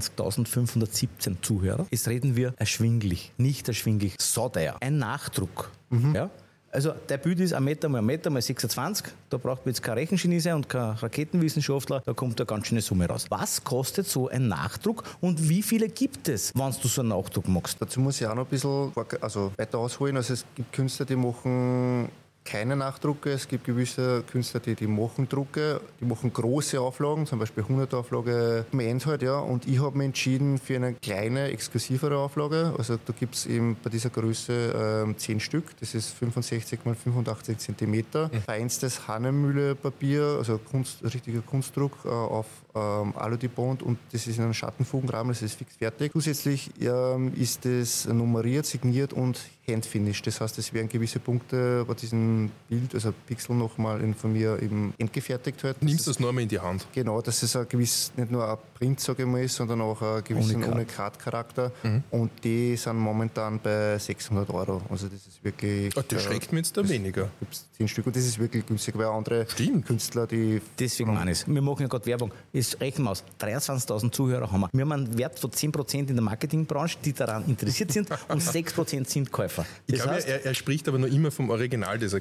23.517 Zuhörer. Jetzt reden wir erschwinglich, nicht erschwinglich, sauteuer. Ein Nachdruck. Ja? Also der Bild ist 1 Meter mal 1 Meter mal 26. Da braucht man jetzt kein Rechengenie sein und kein Raketenwissenschaftler. Da kommt eine ganz schöne Summe raus. Was kostet so ein Nachdruck und wie viele gibt es, wenn du so einen Nachdruck machst?
Dazu muss ich auch noch ein bisschen weiter ausholen. Also es gibt Künstler, die machen keine Nachdrucke. Es gibt gewisse Künstler, die machen Drucke, die machen große Auflagen, zum Beispiel 100 Auflage im End halt, ja. Und ich habe mich entschieden für eine kleine, exklusivere Auflage. Also da gibt es eben bei dieser Größe 10 Stück. Das ist 65 x 85 cm. Feinstes Hanemühle-Papier, also richtiger Kunstdruck auf Alu-Dibond und das ist in einem Schattenfugenrahmen, das ist fix fertig. Zusätzlich ist es nummeriert, signiert und handfinished. Das heißt, es werden gewisse Punkte bei diesem Bild, also Pixel nochmal von mir eben endgefertigt. Halt.
Nimmst du das nochmal in die Hand?
Genau, dass es ein gewiss, nicht nur ein Print, sage ich mal, ist, sondern auch ein gewissen Unikat-Charakter. Und die sind momentan bei 600 €. Also das ist wirklich...
Das schreckt mir jetzt da weniger.
Gibt es 10 Stück und das ist wirklich günstig, weil andere Künstler, die...
Deswegen meine ich, wir machen ja gerade Werbung. Jetzt rechnen wir aus, 23.000 Zuhörer haben wir. Wir haben einen Wert von 10% in der Marketingbranche, die daran interessiert sind und 6% sind Käufer.
Ich glaube, er spricht aber noch immer vom Original, das er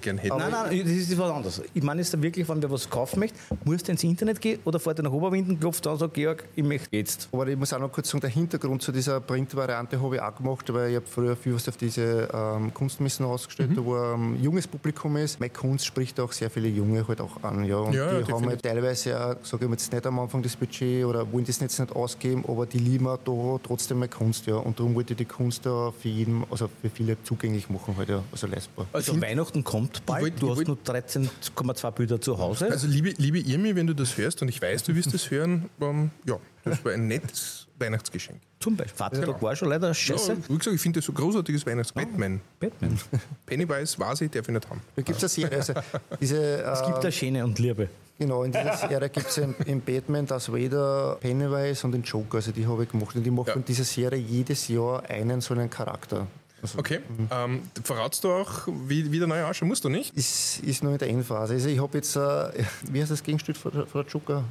gern hätte.
Nein, das ist was anderes. Ich meine jetzt wirklich, wenn wer was kaufen möchte, musst du ins Internet gehen oder fährt er nach Oberwinden, klopft an und sagt, Georg, ich möchte jetzt.
Aber ich muss auch noch kurz sagen, der Hintergrund zu dieser Print-Variante habe ich auch gemacht, weil ich habe früher viel was auf diese Kunstmessen ausgestellt, da wo ein junges Publikum ist. Meine Kunst spricht auch sehr viele Junge halt auch an. Ja. Und die haben halt teilweise ja, sage ich jetzt nicht am Anfang das Budget oder wollen das jetzt nicht ausgeben, aber die lieben auch da trotzdem meine Kunst. Ja. Und darum wollte ich die Kunst da für jeden, also für viele zugänglich machen, halt, ja, also leistbar.
Also Weihnachten kommt bald, du hast nur 13,2 Bilder zu Hause.
Also liebe Irmi, wenn du das hörst, und ich weiß, du wirst das hören, ja, das war ein nettes Weihnachtsgeschenk.
Zum Beispiel. Vatertag war schon leider scheiße.
Ja, wie gesagt, ich finde das so großartiges Batman. Pennywise, Vasi, darf ich nicht haben.
Da gibt es eine Serie, also diese,
es gibt eine Schöne und Liebe.
Genau, in dieser Serie gibt es im Batman, Darth Vader, Pennywise und den Joker, also die habe ich gemacht. Und die machen in dieser Serie jedes Jahr einen so einen Charakter. Also,
okay, verratst du auch, wie der neue ausschauen? Musst du nicht?
Ist noch in der Endphase. Also ich habe jetzt, wie heißt das Gegenstück von der Joker?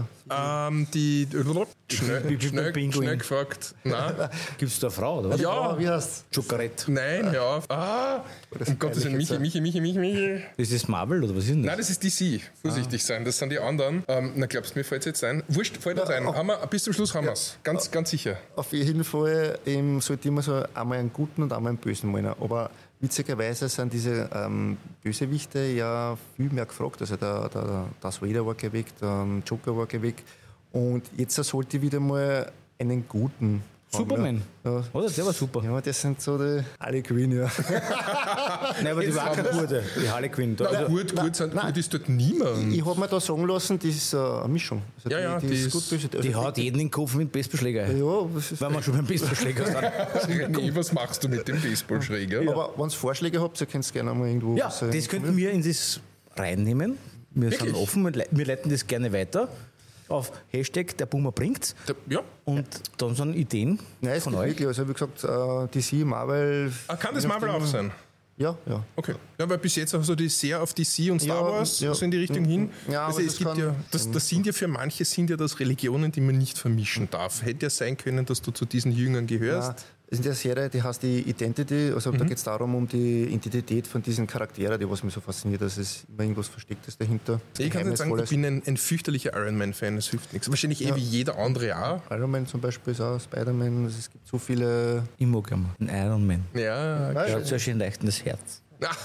Schnell gefragt.
Gibt es da eine Frau, oder was?
Ja.
Wie heißt
Jokerette.
Nein, ja. Um Gottes Willen, Michi.
Das ist Marvel, oder was ist denn das?
Nein, das ist DC. Vorsichtig sein, das sind die anderen. Na, glaubst du, mir fällt es jetzt ein? Wurscht, fällt uns ein. Bis zum Schluss haben wir es. Ganz sicher.
Auf jeden Fall sollte immer so einmal einen guten und einmal einen bösen malen. Aber witzigerweise sind diese Bösewichte ja viel mehr gefragt. Also der Darth Vader war gleich weg, der Joker war gleich weg. Und jetzt sollte ich wieder mal einen guten.
Superman.
Ja.
Oder? Der war super.
Ja, das sind so die Harley Quinn, ja.
Nein, aber die war keine gute, die Harley Quinn.
Gut ist dort niemand.
Ich habe mir da sagen lassen, das ist eine Mischung. Also
die
ist gut böse. Also
die haut jeden in den Kopf mit Baseballschläger.
Ja,
wenn wir schon beim Baseballschläger sind.
Nee, was machst du mit dem Baseballschläger?
Aber wenn ihr Vorschläge habt, ihr könnt es gerne mal irgendwo.
Ja, das könnten wir in das reinnehmen. Wir sind offen, wir leiten das gerne weiter. Auf Hashtag der Boomer bringt's.
Ja.
Und dann sind Ideen von euch.
Wirklich, also wie gesagt, DC, Marvel.
Kann das Marvel auch sein?
Ja.
Okay. Ja, weil bis jetzt auch so die sehr auf DC und Star Wars so in die Richtung hin.
Ja,
also es gibt das sind ja für manche das Religionen, die man nicht vermischen darf. Hätte ja sein können, dass du zu diesen Jüngern gehörst.
Ja. In der Serie, die heißt die Identity, also da geht es darum, um die Identität von diesen Charakteren, die was mich so fasziniert, dass es immer irgendwas Verstecktes dahinter.
Ich kann nicht sagen, ich bin ein fürchterlicher Iron Man-Fan, das hilft nichts. Wahrscheinlich wie jeder andere auch.
Iron Man zum Beispiel ist auch, Spider-Man, es gibt so viele...
Ich mag einen Iron Man.
Ja,
der hat so ein schön leuchtendes Herz.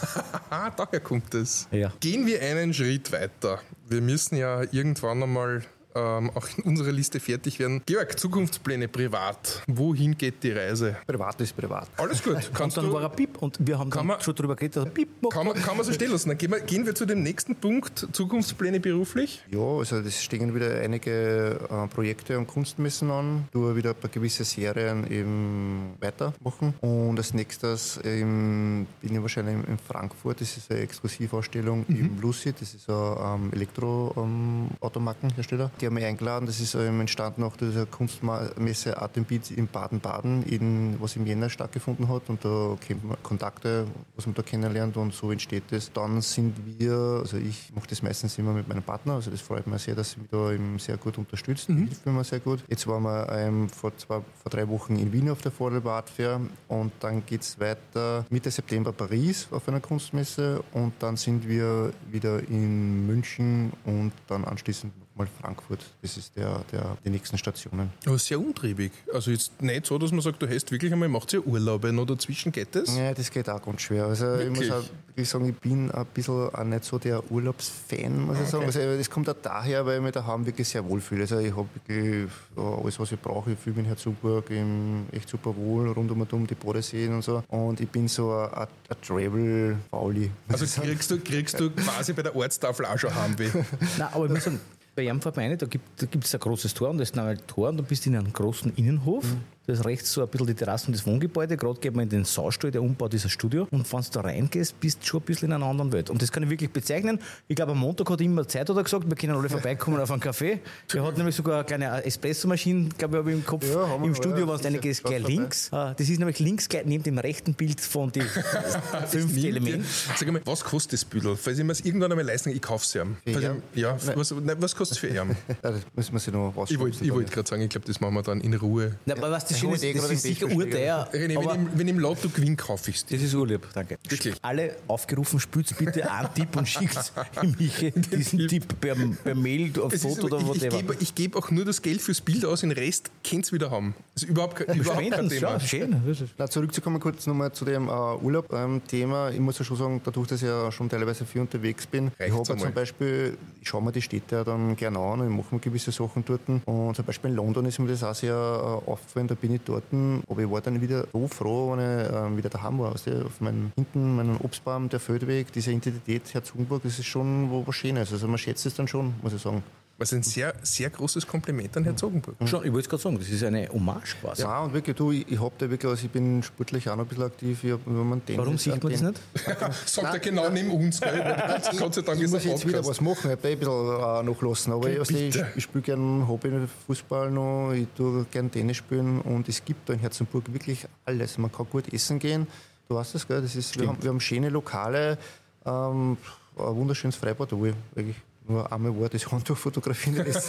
Daher kommt es.
Ja.
Gehen wir einen Schritt weiter. Wir müssen ja irgendwann einmal auch in unserer Liste fertig werden. Georg, Zukunftspläne privat. Wohin geht die Reise?
Privat ist privat.
Alles gut.
Und dann war er Piep und wir haben dann schon drüber geredet, dass er Piep macht.
Kann man so stehen lassen. Dann gehen wir zu dem nächsten Punkt. Zukunftspläne beruflich?
Ja, also es stehen wieder einige Projekte und Kunstmessen an. Du wieder ein paar gewisse Serien eben weitermachen. Und als nächstes bin ich wahrscheinlich in Frankfurt. Das ist eine Exklusivausstellung im Lucid. Das ist ein Elektroautomarkenhersteller. Die haben mich eingeladen. Das ist entstanden nach dieser Kunstmesse Art and Beat in Baden-Baden, was im Jänner stattgefunden hat. Und da kennt man Kontakte, was man da kennenlernt, und so entsteht das. Dann sind wir, also ich mache das meistens immer mit meinem Partner, also das freut mich sehr, dass sie mich da eben sehr gut unterstützt. Hilft mir immer sehr gut. Jetzt waren wir vor 3 Wochen in Wien auf der Vorarlberger Art Fair, und dann geht es weiter Mitte September Paris auf einer Kunstmesse, und dann sind wir wieder in München und dann anschließend mal Frankfurt. Das ist die nächsten Stationen.
Aber sehr umtriebig. Also jetzt nicht so, dass man sagt, du hast wirklich einmal, macht ja Urlaube noch dazwischen, geht das?
Ja, das geht auch ganz schwer. Also wirklich? Ich muss auch wirklich sagen, ich bin ein bisschen auch nicht so der Urlaubsfan, muss ich sagen. Also das kommt auch daher, weil ich mich daheim wirklich sehr wohl fühle. Also ich habe wirklich alles, was ich brauche. Ich fühle mich in Herzogburg echt super wohl, rund um die Bodenseen und so. Und ich bin so ein Travel-Fauli.
Also kriegst du quasi bei der Ortstafel auch schon Heimweh?
Nein, aber ich muss sagen, bei jedem Verein, da gibt es ein großes Tor, und das ist ein Tor, und dann bist du in einem großen Innenhof. Das ist rechts so ein bisschen die Terrassen des Wohngebäudes. Gerade geht man in den Saustall, der Umbau dieser Studio. Und wenn du da reingehst, bist du schon ein bisschen in einer anderen Welt. Und das kann ich wirklich bezeichnen. Ich glaube, am Montag hat immer Zeit, hat er gesagt, wir können alle vorbeikommen auf einen Kaffee. Er hat nämlich sogar eine kleine Espresso-Maschine, glaube ich, habe ich im Kopf, im Studio, wenn du reingehst, gleich links. Das ist nämlich links gleich neben dem rechten Bild von den 5 Elementen.
Sag mal, was kostet das Büdel? Falls ich mir es irgendwann einmal leisten kann, ich kaufe es ihm. Was kostet es für ihn?
Das müssen wir sich noch
Ich wollte gerade sagen, ich glaube, das machen wir dann in Ruhe.
Ja, aber was, das ist sicher urteuer.
René, wenn ich im Lotto gewinne, kaufe ich es dir.
Das ist urlieb, danke.
Wirklich.
Alle aufgerufen, spült bitte einen Tipp und schickt Michi diesen Tipp per Mail, auf Foto oder whatever.
Ich gebe auch nur das Geld fürs Bild aus, den Rest könnt ihr wieder haben. Das ist überhaupt kein Thema.
Ja, schön.
Na, zurückzukommen kurz nochmal zu dem Urlaub-Thema. Ich muss ja schon sagen, dadurch, dass ich ja schon teilweise viel unterwegs bin, ich habe ja zum Beispiel, ich schaue mir die Städte ja dann gerne an und ich mache mir gewisse Sachen dort. Und zum Beispiel in London ist mir das auch sehr aufgefallen, da bin ich dort, aber ich war dann wieder so froh, wenn ich wieder daheim war. Also auf meinen Obstbaum, der Feldweg, diese Identität Herzogenburg, das ist schon was Schönes. Also man schätzt es dann schon, muss ich sagen.
Was ein sehr, sehr großes Kompliment an Herzogenburg.
Schon, ich wollte es gerade sagen, das ist eine Hommage quasi.
Ja, und wirklich, ich habe da wirklich, also ich bin sportlich auch noch ein bisschen aktiv.
Warum sieht man das nicht?
Sagt er genau neben uns. Gott sei Dank
ich
ist
muss jetzt wieder was machen, ich habe da ein bisschen nachlassen. Aber ich spiele gerne Hobbyfußball noch, ich tue gerne Tennis spielen und es gibt da in Herzogenburg wirklich alles. Man kann gut essen gehen, du weißt das, gell? Das ist, wir haben schöne Lokale, ein wunderschönes Freibad, wo ich eigentlich nur einmal war das Handtuch fotografieren lässt.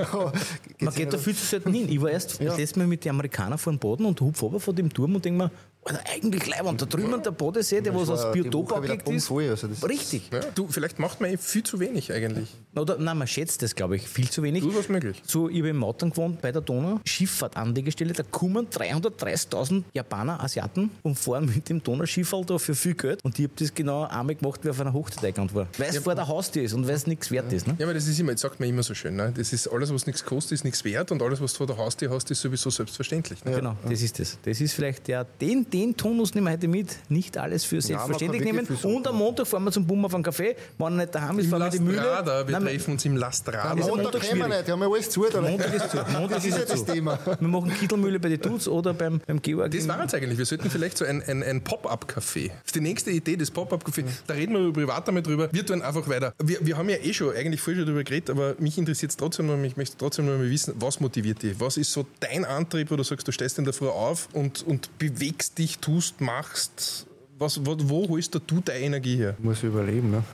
Man geht da viel zu selten hin. Ich war erst letztes Mal mit den Amerikanern vor dem Boden und hupf runter von dem Turm und denke mir, Alter, eigentlich leibend. Da drüben der Bodensee, der was aus Biotop angelegt ist.
Voll, also das
Richtig.
Ja, du, vielleicht macht man viel zu wenig eigentlich.
Nein, man schätzt das, glaube ich, viel zu wenig.
Durchaus möglich.
So, ich habe in Mautern gewohnt, bei der Donau, Schifffahrt-Anlegestelle, da kommen 330.000 Japaner, Asiaten und fahren mit dem Donauschifferl da für viel Geld. Und ich habe das genau einmal gemacht, wie auf einer Hochzeit eingeladen war. Weil es vor der Haustür ist und weil es nichts wert ist. Ne?
Ja, aber das ist immer, jetzt sagt man immer so schön, ne? Das ist alles, was nichts kostet, ist nichts wert und alles, was du vor der Haustür hast, ist sowieso selbstverständlich. Ne?
Genau, das ist das. Das ist vielleicht den Tonus nehmen wir heute mit, nicht alles für selbstverständlich nehmen. Und am Montag fahren wir zum Bummer auf einen Kaffee, wenn er nicht daheim ist, fahren wir die Mühle.
Wir treffen uns im Lastrada.
Montag können wir nicht, die haben ja alles zu.
Montag ist zu.
Das ist ja das Thema.
Wir machen Kittelmühle bei den Dudes oder beim Georg.
Das war es eigentlich. Wir sollten vielleicht so ein Pop-Up-Café. Das ist die nächste Idee, das Pop-Up-Café. Da reden wir privat einmal drüber. Wir tun einfach weiter. Wir haben ja schon eigentlich vorher schon darüber geredet, aber mich interessiert es trotzdem noch, ich möchte trotzdem noch mal wissen, was motiviert dich? Was ist so dein Antrieb, wo du sagst, du stehst in der Früh auf und bewegst dich, tust, machst. Wo holst du deine Energie her?
Muss überleben, ne?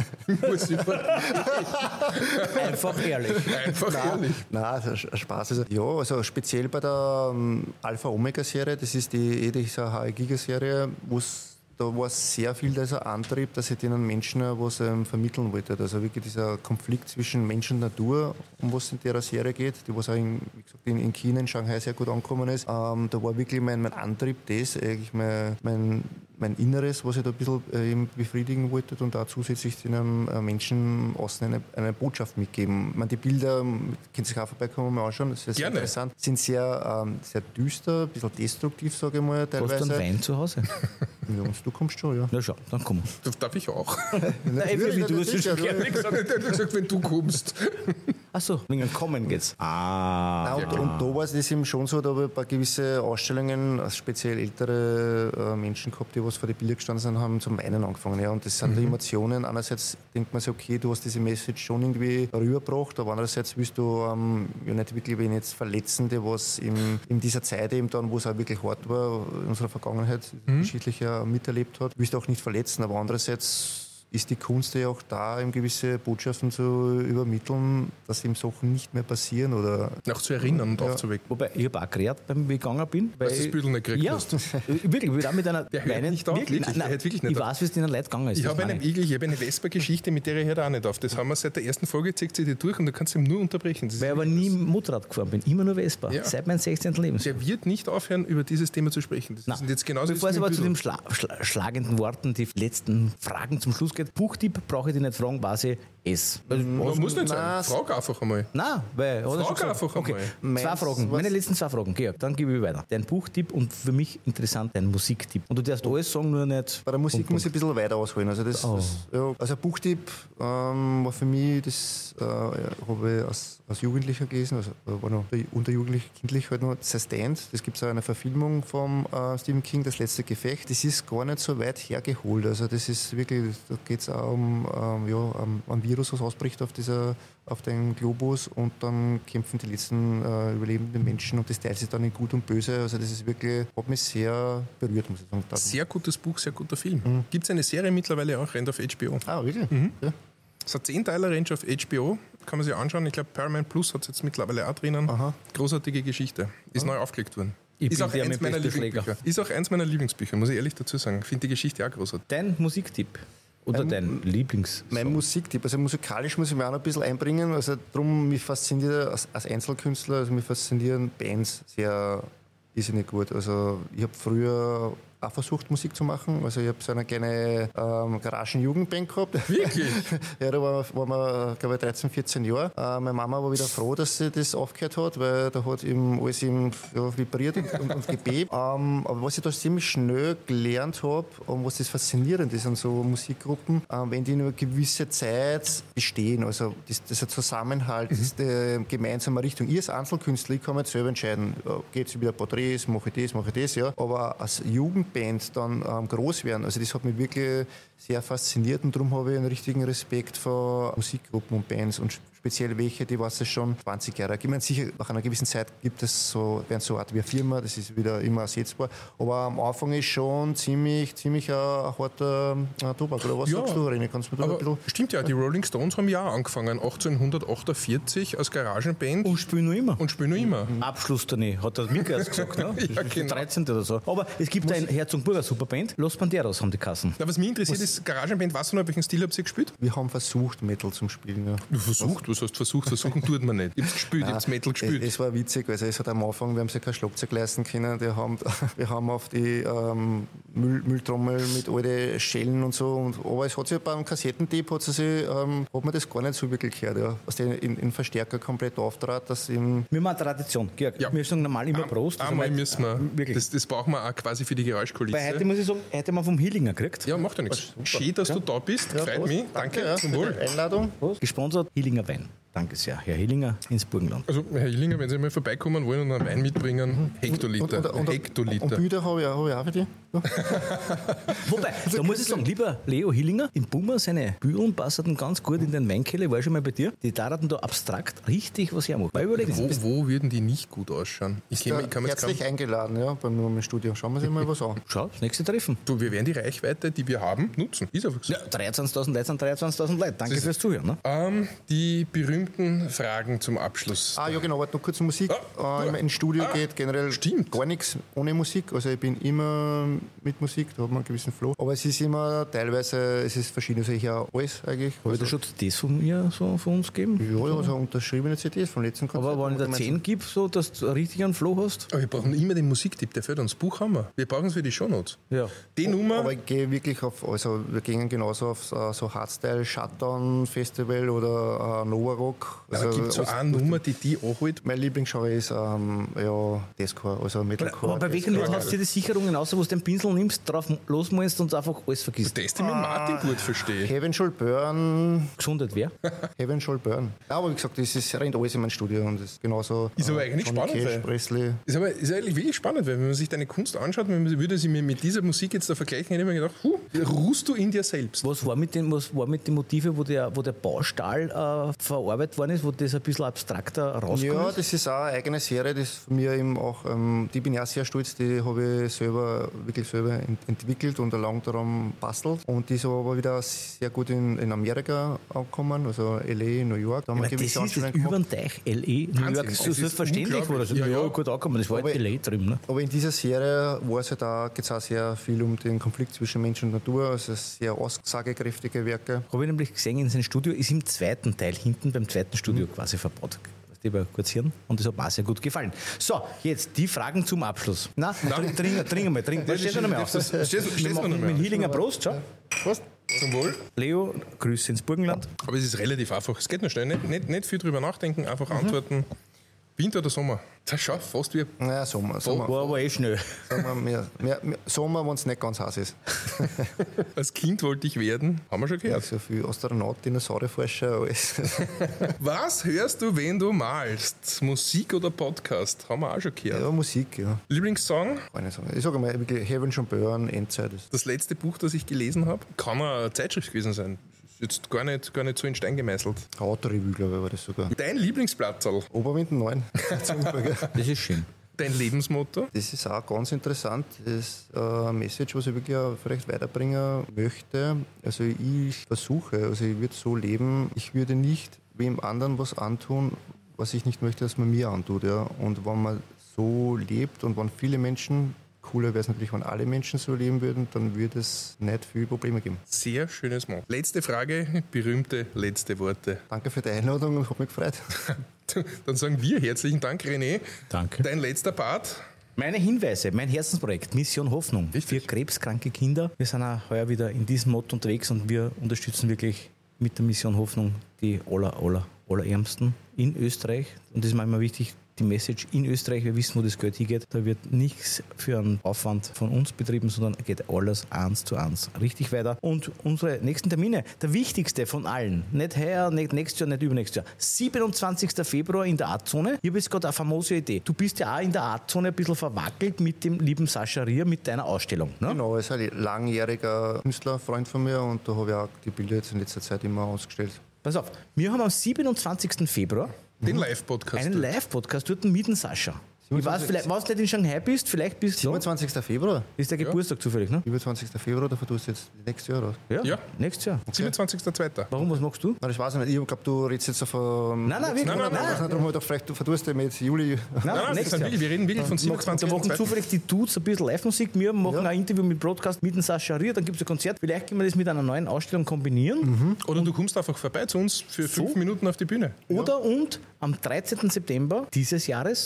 Einfach ehrlich.
Nein, Spaß. Also speziell bei der Alpha-Omega-Serie, das ist die diese HI-Giga-Serie, da war sehr viel dieser Antrieb, dass ich den Menschen was vermitteln wollte. Also wirklich dieser Konflikt zwischen Mensch und Natur, um was in der Serie geht, die was auch in China, in Shanghai sehr gut angekommen ist. Da war wirklich mein Antrieb das, eigentlich mein Inneres, was ich da ein bisschen befriedigen wollte und da zusätzlich den Menschen außen eine Botschaft mitgeben. Die Bilder, können sich auch vorbeikommen, mal anschauen, das ist sehr interessant, sind sehr düster, ein bisschen destruktiv, sage ich mal, teilweise.
Hast du einen Wein zu Hause?
Ja, du kommst schon, ja.
Na schau, dann komm.
Das darf ich auch.
Nein, wie du hast
Er hat gesagt, wenn du kommst.
Achso, wegen Kommen geht's.
Und da war es eben schon so, da habe ich ein paar gewisse Ausstellungen, speziell ältere Menschen gehabt, die was vor die Bilder gestanden sind, haben zum Weinen angefangen. Ja. Und das sind die Emotionen. Einerseits denkt man sich, okay, du hast diese Message schon irgendwie rübergebracht, aber andererseits willst du ja nicht wirklich wen jetzt verletzen, die was in dieser Zeit eben dann, wo es auch wirklich hart war, in unserer Vergangenheit geschichtlich ja miterlebt hat, willst du auch nicht verletzen, aber andererseits ist die Kunst ja auch da, eben gewisse Botschaften zu übermitteln, dass eben Sachen nicht mehr passieren oder...
Auch zu erinnern und aufzuwecken.
Wobei, ich habe auch geredet, beim ich gegangen bin. Weil
du das Büdel nicht gekriegt hast.
Wirklich, ich bin auch mit einer...
Der hört nicht auf, wirklich. Der hört wirklich nicht
ich weiß, wie es den Leuten gegangen ist.
Ich habe eine Vespa-Geschichte, mit der ich hört auch nicht auf. Das haben wir seit der ersten Folge, zieht sie die durch und du kannst ihn nur unterbrechen.
Weil ich aber nie Motorrad gefahren bin, immer nur Vespa. Ja. Seit meinem 16. Lebensjahr.
Der wird nicht aufhören, über dieses Thema zu sprechen. Das sind jetzt genauso.
Bevor es aber zu den schlagenden Worten, die letzten Fragen zum Schluss geht. Buchtipp brauche ich dich nicht fragen, was ich esse. Also,
muss nicht sein. Frag einfach einmal.
Nein, weil...
Frag einfach einmal.
Zwei Fragen. Meine letzten zwei Fragen. Georg, dann gebe ich weiter. Dein Buchtipp und für mich interessant, dein Musiktipp. Und du darfst alles sagen, nur nicht...
Bei der Musik muss ich ein bisschen weiter ausholen. Also, also Buchtipp war für mich, das habe ich als Jugendlicher gelesen, also war noch unterjugendlich, kindlich halt noch, The Stand. Das gibt es auch eine Verfilmung von Stephen King, Das letzte Gefecht. Das ist gar nicht so weit hergeholt. Also das ist wirklich, da geht es auch um ein Virus, was ausbricht auf den Globus und dann kämpfen die letzten überlebenden Menschen und das teilt sich dann in Gut und Böse. Also das ist wirklich, hat mich sehr berührt, muss ich sagen.
Sehr gutes Buch, sehr guter Film. Gibt es eine Serie mittlerweile auch, rennt auf HBO.
Ah, wirklich? Ja.
Es hat 10 Teile, rennt auf HBO, kann man sich anschauen. Ich glaube, Paramount Plus hat es jetzt mittlerweile auch drinnen.
Aha.
Großartige Geschichte. Ist neu aufgelegt worden. Ist auch eins meiner Lieblingsbücher. Ist auch eins meiner Lieblingsbücher, muss ich ehrlich dazu sagen. Ich finde die Geschichte auch großartig.
Dein Musiktipp? Oder dein Lieblings?
Mein Musiktipp, also musikalisch muss ich mir auch noch ein bisschen einbringen. Also darum, mich fasziniert als Einzelkünstler, also mich faszinieren Bands sehr irrsinnig gut. Also ich habe früher auch versucht, Musik zu machen. Also ich habe so eine kleine Garagen-Jugendband gehabt.
Wirklich?
Ja, da waren wir, glaube ich, 13, 14 Jahre. Meine Mama war wieder froh, dass sie das aufgehört hat, weil da hat eben alles vibriert und gebebt. Aber was ich da ziemlich schnell gelernt habe, was das faszinierend ist an so Musikgruppen, wenn die nur eine gewisse Zeit bestehen, also dieser Zusammenhalt, diese gemeinsame Richtung. Ich als Einzelkünstler, ich kann mir jetzt selber entscheiden, geht es wieder Porträts, mache ich das, ja. Aber als Jugendband dann groß werden. Also das hat mich wirklich sehr fasziniert und darum habe ich einen richtigen Respekt vor Musikgruppen und Bands und speziell welche, die was es schon 20 Jahre. Ich meine, sicher, nach einer gewissen Zeit gibt es so, werden so eine Art wie eine Firma, das ist wieder immer ersetzbar. Aber am Anfang ist schon ziemlich ein harter Tobak. Oder was sagst du, René? Kannst du mir da ein bisschen...
Stimmt ja, die Rolling Stones haben ja auch angefangen, 1848 als Garagenband.
Und spielen noch immer.
Abschlusstournee,
hat der Mika erst gesagt, ne?
Ja, genau.
13. oder so. Aber es gibt ein Herzogenburger Superband, Los Banderos haben die Kassen.
Ja, was mich interessiert ist, Garagenband, weißt du noch, welchen Stil habt ihr gespielt?
Wir haben versucht, Metal zu spielen. Ja.
Du versucht? Was hast du versucht? Versuchen tut man nicht. Ihr habt gespielt, ihr habt Metal gespielt.
Es war witzig, also es hat am Anfang, wir haben sich kein Schlagzeug leisten können, wir haben auf die Mülltrommel mit alten Schellen und so, aber es hat sich beim Kassettentape hat man das gar nicht so wirklich gehört, ja. Was in Verstärker komplett auftrat, dass
wir haben eine Tradition, Georg. Ja. Wir sagen normal immer Prost.
Einmal müssen wir, wirklich. Das brauchen wir auch quasi für die Geräuschkulisse.
Weil heute muss ich sagen, heute haben wir vom Hillinger gekriegt.
Ja, macht ja nichts. Schön, dass du da bist, freut mich. Danke,
ja,
zum Wohl.
Einladung.
Gesponsert Hillinger Wein. Danke sehr, Herr Hillinger ins Burgenland.
Also, Herr Hillinger, wenn Sie mal vorbeikommen wollen und einen Wein mitbringen, Hektoliter.
Und Bilder habe ich auch für dich. Ja.
Wobei, da muss ich sagen, lieber Leo Hillinger, im Bummer, seine Bühlen passten ganz gut in den Weinkeller, war schon mal bei dir. Die taten da abstrakt richtig was hermachen.
Wo würden die nicht gut ausschauen? Ich kann
herzlich eingeladen, ja, bei mir im Studio. Schauen wir uns mal was an.
Schau, das nächste Treffen.
Du, wir werden die Reichweite, die wir haben, nutzen. Ist einfach so.
Ja, 23.000 Leute sind 23.000 Leute. Danke fürs Zuhören. Ne?
Die berühmten Fragen zum Abschluss.
Ja, genau, warte noch kurz Musik. Ins Studio geht generell gar nichts ohne Musik. Also ich bin immer mit Musik, da hat man einen gewissen Flow. Aber es ist immer teilweise, es ist verschieden, also ich ja alles eigentlich.
Habe ich da schon CDs von mir so von uns gegeben?
Ja, also unterschriebene CDs vom letzten Konzert.
Aber wenn ich da 10 gibt, so, dass du richtig einen Flow hast?
Aber wir brauchen immer den Musiktipp, der fehlt uns. Buch haben wir. Wir brauchen es für die Shownotes.
Ja.
Die Nummer.
Aber ich gehe wirklich auf, also wir gehen genauso auf so Hardstyle, Shutdown Festival oder Nova Rock.
Also, gibt es so eine Nummer, die anholt?
Mein Lieblingsgenre ist Deathcore, also Metalcore.
Aber bei welchen Lied hast du die Sicherungen aus, wo du den Pinsel nimmst, drauf losmalst und einfach alles vergisst?
Das, die mit Martin gut verstehe.
Heaven Shall Burn.
Gesundheit wer?
Heaven Shall Burn. Ja, aber wie gesagt, das rennt alles in mein Studio und das ist genauso.
Ist aber eigentlich
Johnny
spannend.
Cash, Presley.
Ist eigentlich wirklich spannend, weil wenn man sich deine Kunst anschaut, würde sie mir mit dieser Musik jetzt da vergleichen, hätte ich mir gedacht, ruhst du in dir selbst.
Was war mit den Motiven, wo der Baustahl verarbeitet worden ist, wo das ein bisschen abstrakter rauskommt?
Ja, das ist auch eine eigene Serie, das von mir eben auch, die bin ich auch sehr stolz, die habe ich wirklich selber entwickelt und lang daran bastelt. Und die ist aber wieder sehr gut in Amerika angekommen, also L.A., New York. Da haben wir gewisse
Anstrengungen gemacht. Über den Teich, L.A., New York, so selbstverständlich war das. Ja, gut angekommen, das war halt L.A. drin. Ne?
Aber in dieser Serie geht es auch sehr viel um den Konflikt zwischen Mensch und Natur, also sehr aussagekräftige Werke.
Habe ich nämlich gesehen, in seinem Studio ist im zweiten Teil, hinten beim zweiten Studio quasi verbaut. Lieber kurz hirn und das hat mir auch sehr gut gefallen. So, jetzt die Fragen zum Abschluss. Trink mal. Das steht noch mehr auf. Mit Hillinger Prost, schau.
Prost. Zum Wohl.
Leo, Grüße ins Burgenland.
Aber es ist relativ einfach. Es geht noch schnell. Nicht viel drüber nachdenken, einfach antworten. Winter oder Sommer? Das schau, fast wie...
Naja, Sommer.
War aber schnell.
Sommer, wenn es nicht ganz heiß ist.
Als Kind wollte ich werden, haben wir schon gehört.
So viel Astronaut, Dinosaurierforscher, alles.
Was hörst du, wenn du malst? Musik oder Podcast? Haben wir auch schon gehört.
Ja, Musik, ja.
Lieblingssong?
Kann ich sagen. Ich sage mal, wirklich Heaven Shall Burn, Endzeit.
Das letzte Buch, das ich gelesen habe, kann eine Zeitschrift gewesen sein. Jetzt gar nicht so in Stein gemeißelt.
Autorevue, glaube ich, war das sogar.
Dein Lieblingsplatterl?
Oberwinden 9.
Das ist schön.
Dein Lebensmotto?
Das ist auch ganz interessant. Das ist eine Message, was ich wirklich auch vielleicht weiterbringen möchte. Also ich versuche, also ich würde so leben, ich würde nicht wem anderen was antun, was ich nicht möchte, dass man mir antut. Ja. Und wenn man so lebt und wenn viele Menschen, cooler wäre es natürlich, wenn alle Menschen so leben würden, dann würde es nicht viele Probleme geben.
Sehr schönes Motto. Letzte Frage, berühmte letzte Worte.
Danke für die Einladung und habe mich gefreut.
Dann sagen wir herzlichen Dank, René.
Danke.
Dein letzter Part.
Meine Hinweise, mein Herzensprojekt, Mission Hoffnung für krebskranke Kinder. Wir sind auch heuer wieder in diesem Motto unterwegs und wir unterstützen wirklich mit der Mission Hoffnung die Allerärmsten in Österreich. Und das ist mir immer wichtig, die Message in Österreich, wir wissen, wo das Geld hingeht. Da wird nichts für einen Aufwand von uns betrieben, sondern geht alles 1:1 richtig weiter. Und unsere nächsten Termine, der wichtigste von allen, nicht heuer, nicht nächstes Jahr, nicht übernächstes Jahr, 27. Februar in der Artzone. Ich habe jetzt gerade eine famose Idee. Du bist ja auch in der Artzone ein bisschen verwackelt mit dem lieben Sascha Rier, mit deiner Ausstellung. Ne?
Genau, er ist ein langjähriger Künstler, Freund von mir und da habe ich auch die Bilder jetzt in letzter Zeit immer ausgestellt.
Pass auf, wir haben am 27. Februar
Den Live-Podcast.
einen Live-Podcast dort mit dem Sascha. Ich weiß, vielleicht, wenn du nicht in Shanghai bist, vielleicht bist du.
27. Februar?
Ist der Geburtstag zufällig, ne?
27. Februar, da tust du jetzt nächstes Jahr raus.
Ja.
Nächstes Jahr.
27.02.
Warum, was machst du?
Na, das weiß ich nicht. Ich glaube, du redest jetzt von.
Nein, wirklich.
Nein.
Darum habe ich doch vielleicht, du verdurst ja mit Juli.
Nein,
nächstes Jahr.
wir reden wirklich von
Da machen
27.02.
zufällig die Dudes ein bisschen Live-Musik. Wir machen ein Interview mit Broadcast mit dem Sascha Rier, dann gibt es ein Konzert. Vielleicht können wir das mit einer neuen Ausstellung kombinieren.
Oder du kommst einfach vorbei zu uns für 5 Minuten auf die Bühne.
Oder und am 13. September dieses Jahres,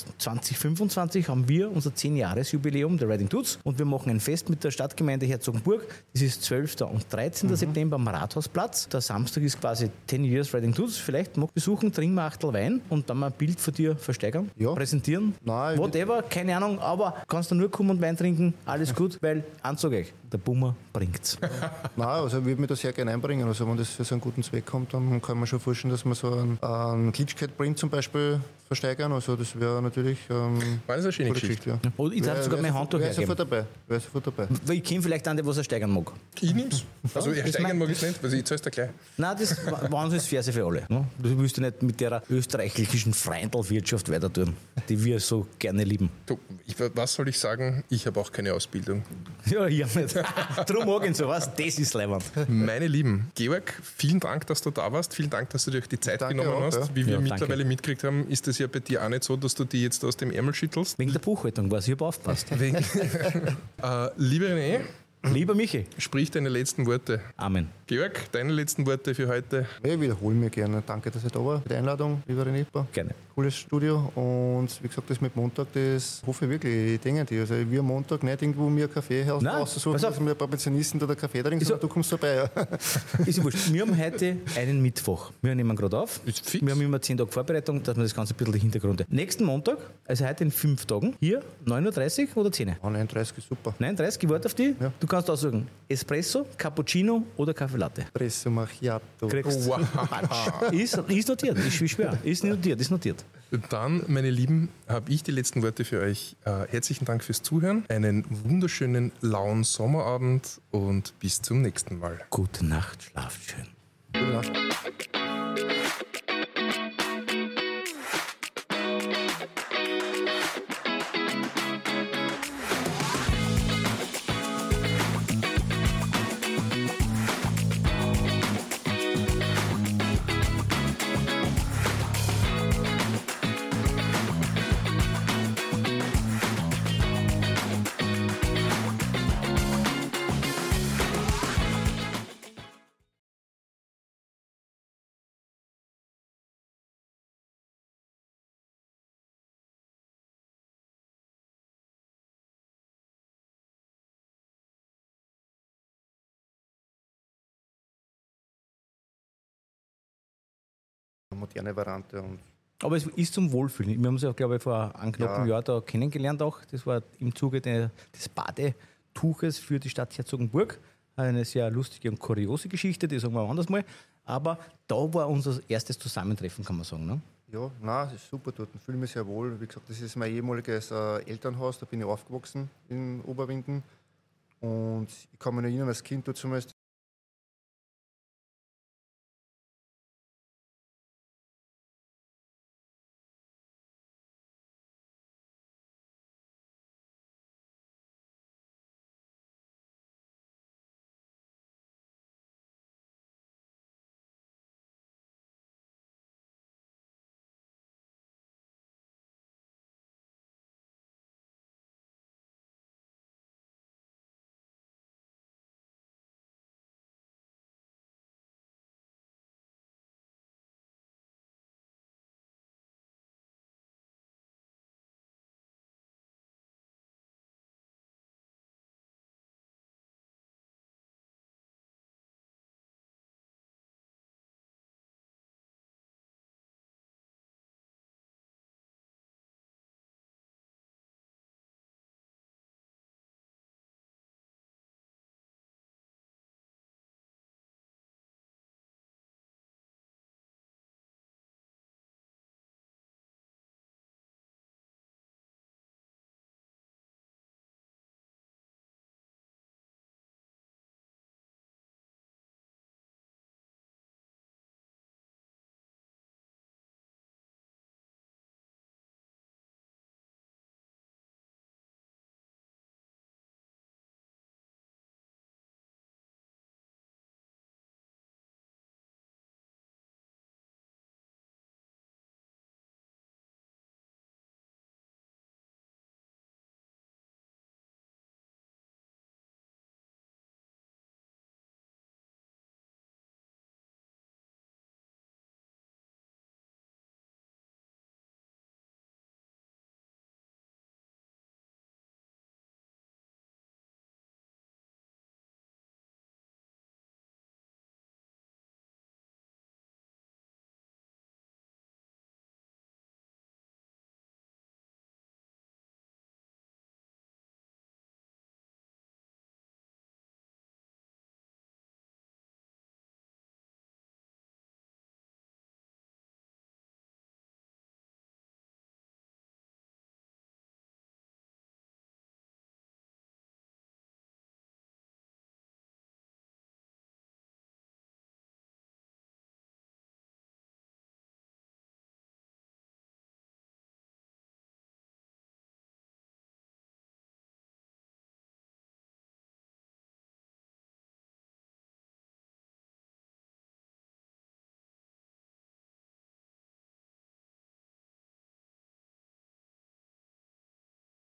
2025, haben wir unser 10-Jahres-Jubiläum der Riding Dudes und wir machen ein Fest mit der Stadtgemeinde Herzogenburg. Das ist 12. und 13. September am Rathausplatz. Der Samstag ist quasi 10 Years Riding Dudes. Vielleicht mag besuchen, trinken wir 8 Wein und dann mal ein Bild von dir versteigern,
Ja.
präsentieren.
Nein,
Whatever, keine Ahnung, aber kannst du nur kommen und Wein trinken, alles gut, weil, anzeige euch, der Bummer bringt's.
Nein, also ich würde mich da sehr gerne einbringen. Also wenn das für so einen guten Zweck kommt, dann kann man schon vorstellen, dass wir so einen Glitchcat-Print zum Beispiel versteigern. Also das wäre natürlich
War das eine schöne
gute
Geschichte?
Ja.
Oder ich darf sogar mein Handtuch
Wäre sofort
hergeben.
dabei. Wäre sofort dabei.
Weil ich kenne vielleicht einen, der was er steigern mag.
Ich nimm's. Also ich
das
steigern
mein-
mag ich nicht, weil ich zahl's dir gleich.
Nein, das waren so Verse für alle. Ne? Du willst ja nicht mit der österreichischen Freundalwirtschaft weiter tun, die wir so gerne lieben.
Du, was soll ich sagen? Ich habe auch keine Ausbildung.
Ja, ich auch nicht. Drum mag ich ihn so, was? Das ist leibend.
Meine Lieben, Georg, vielen Dank, dass du da warst. Vielen Dank, dass du dir auch die Zeit
Danke
genommen
auch,
hast.
ja.
Wie wir
Ja,
mittlerweile
danke.
mitgekriegt haben, ist das ja bei dir auch nicht so, dass du die jetzt aus dem Ärmel schüttelst.
Wegen der Buchhaltung war es, ich habe aufgepasst.
Lieber René,
Lieber Michi,
sprich deine letzten Worte.
Amen.
Georg, deine letzten Worte für heute.
Ich wiederhole mich gerne. Danke, dass ich da war. Für die Einladung, lieber René.
Gerne.
Cooles Studio. Und wie gesagt, das mit Montag, das hoffe ich wirklich. Ich denke an dich. Also wir am Montag nicht irgendwo mir einen Kaffee
Nein,
aussuchen,
pass auf.
dass wir ein paar Pensionisten oder Kaffee trinken,
Ist so-
sondern du kommst vorbei. Ja.
Ist ja wurscht. Wir haben heute einen Mittwoch. Wir nehmen gerade auf.
Ist fix.
Wir haben immer 10 Tage Vorbereitung, dass wir das Ganze ein bisschen die Hintergründe. Nächsten Montag, also heute in 5 Tagen, hier 9.30 Uhr oder 10 Uhr?
39 ist super.
39, ich warte auf die.
Ja.
Du kannst aussuchen, Espresso, Cappuccino oder Kaffee Latte.
Presso Macchiato.
Kriegst.
Wow.
Ist notiert, ist schwer. Ist notiert, ist notiert.
Dann, meine Lieben, habe ich die letzten Worte für euch. Herzlichen Dank fürs Zuhören. Einen wunderschönen, lauen Sommerabend und bis zum nächsten Mal.
Gute Nacht, schlaft schön.
Gute Nacht. Moderne Variante und
Aber es ist zum Wohlfühlen. Wir haben uns ja, glaube ich, vor einem knappen Jahr da kennengelernt auch. Das war im Zuge des Badetuches für die Stadt Herzogenburg. Eine sehr lustige und kuriose Geschichte, die sagen wir anders mal. Aber da war unser erstes Zusammentreffen, kann man sagen. Ne?
ja, nein, es ist super dort. Ich fühle mich sehr wohl. Wie gesagt, das ist mein ehemaliges Elternhaus, da bin ich aufgewachsen in Oberwinden. Und ich kann mich noch erinnern, als Kind dort zumindest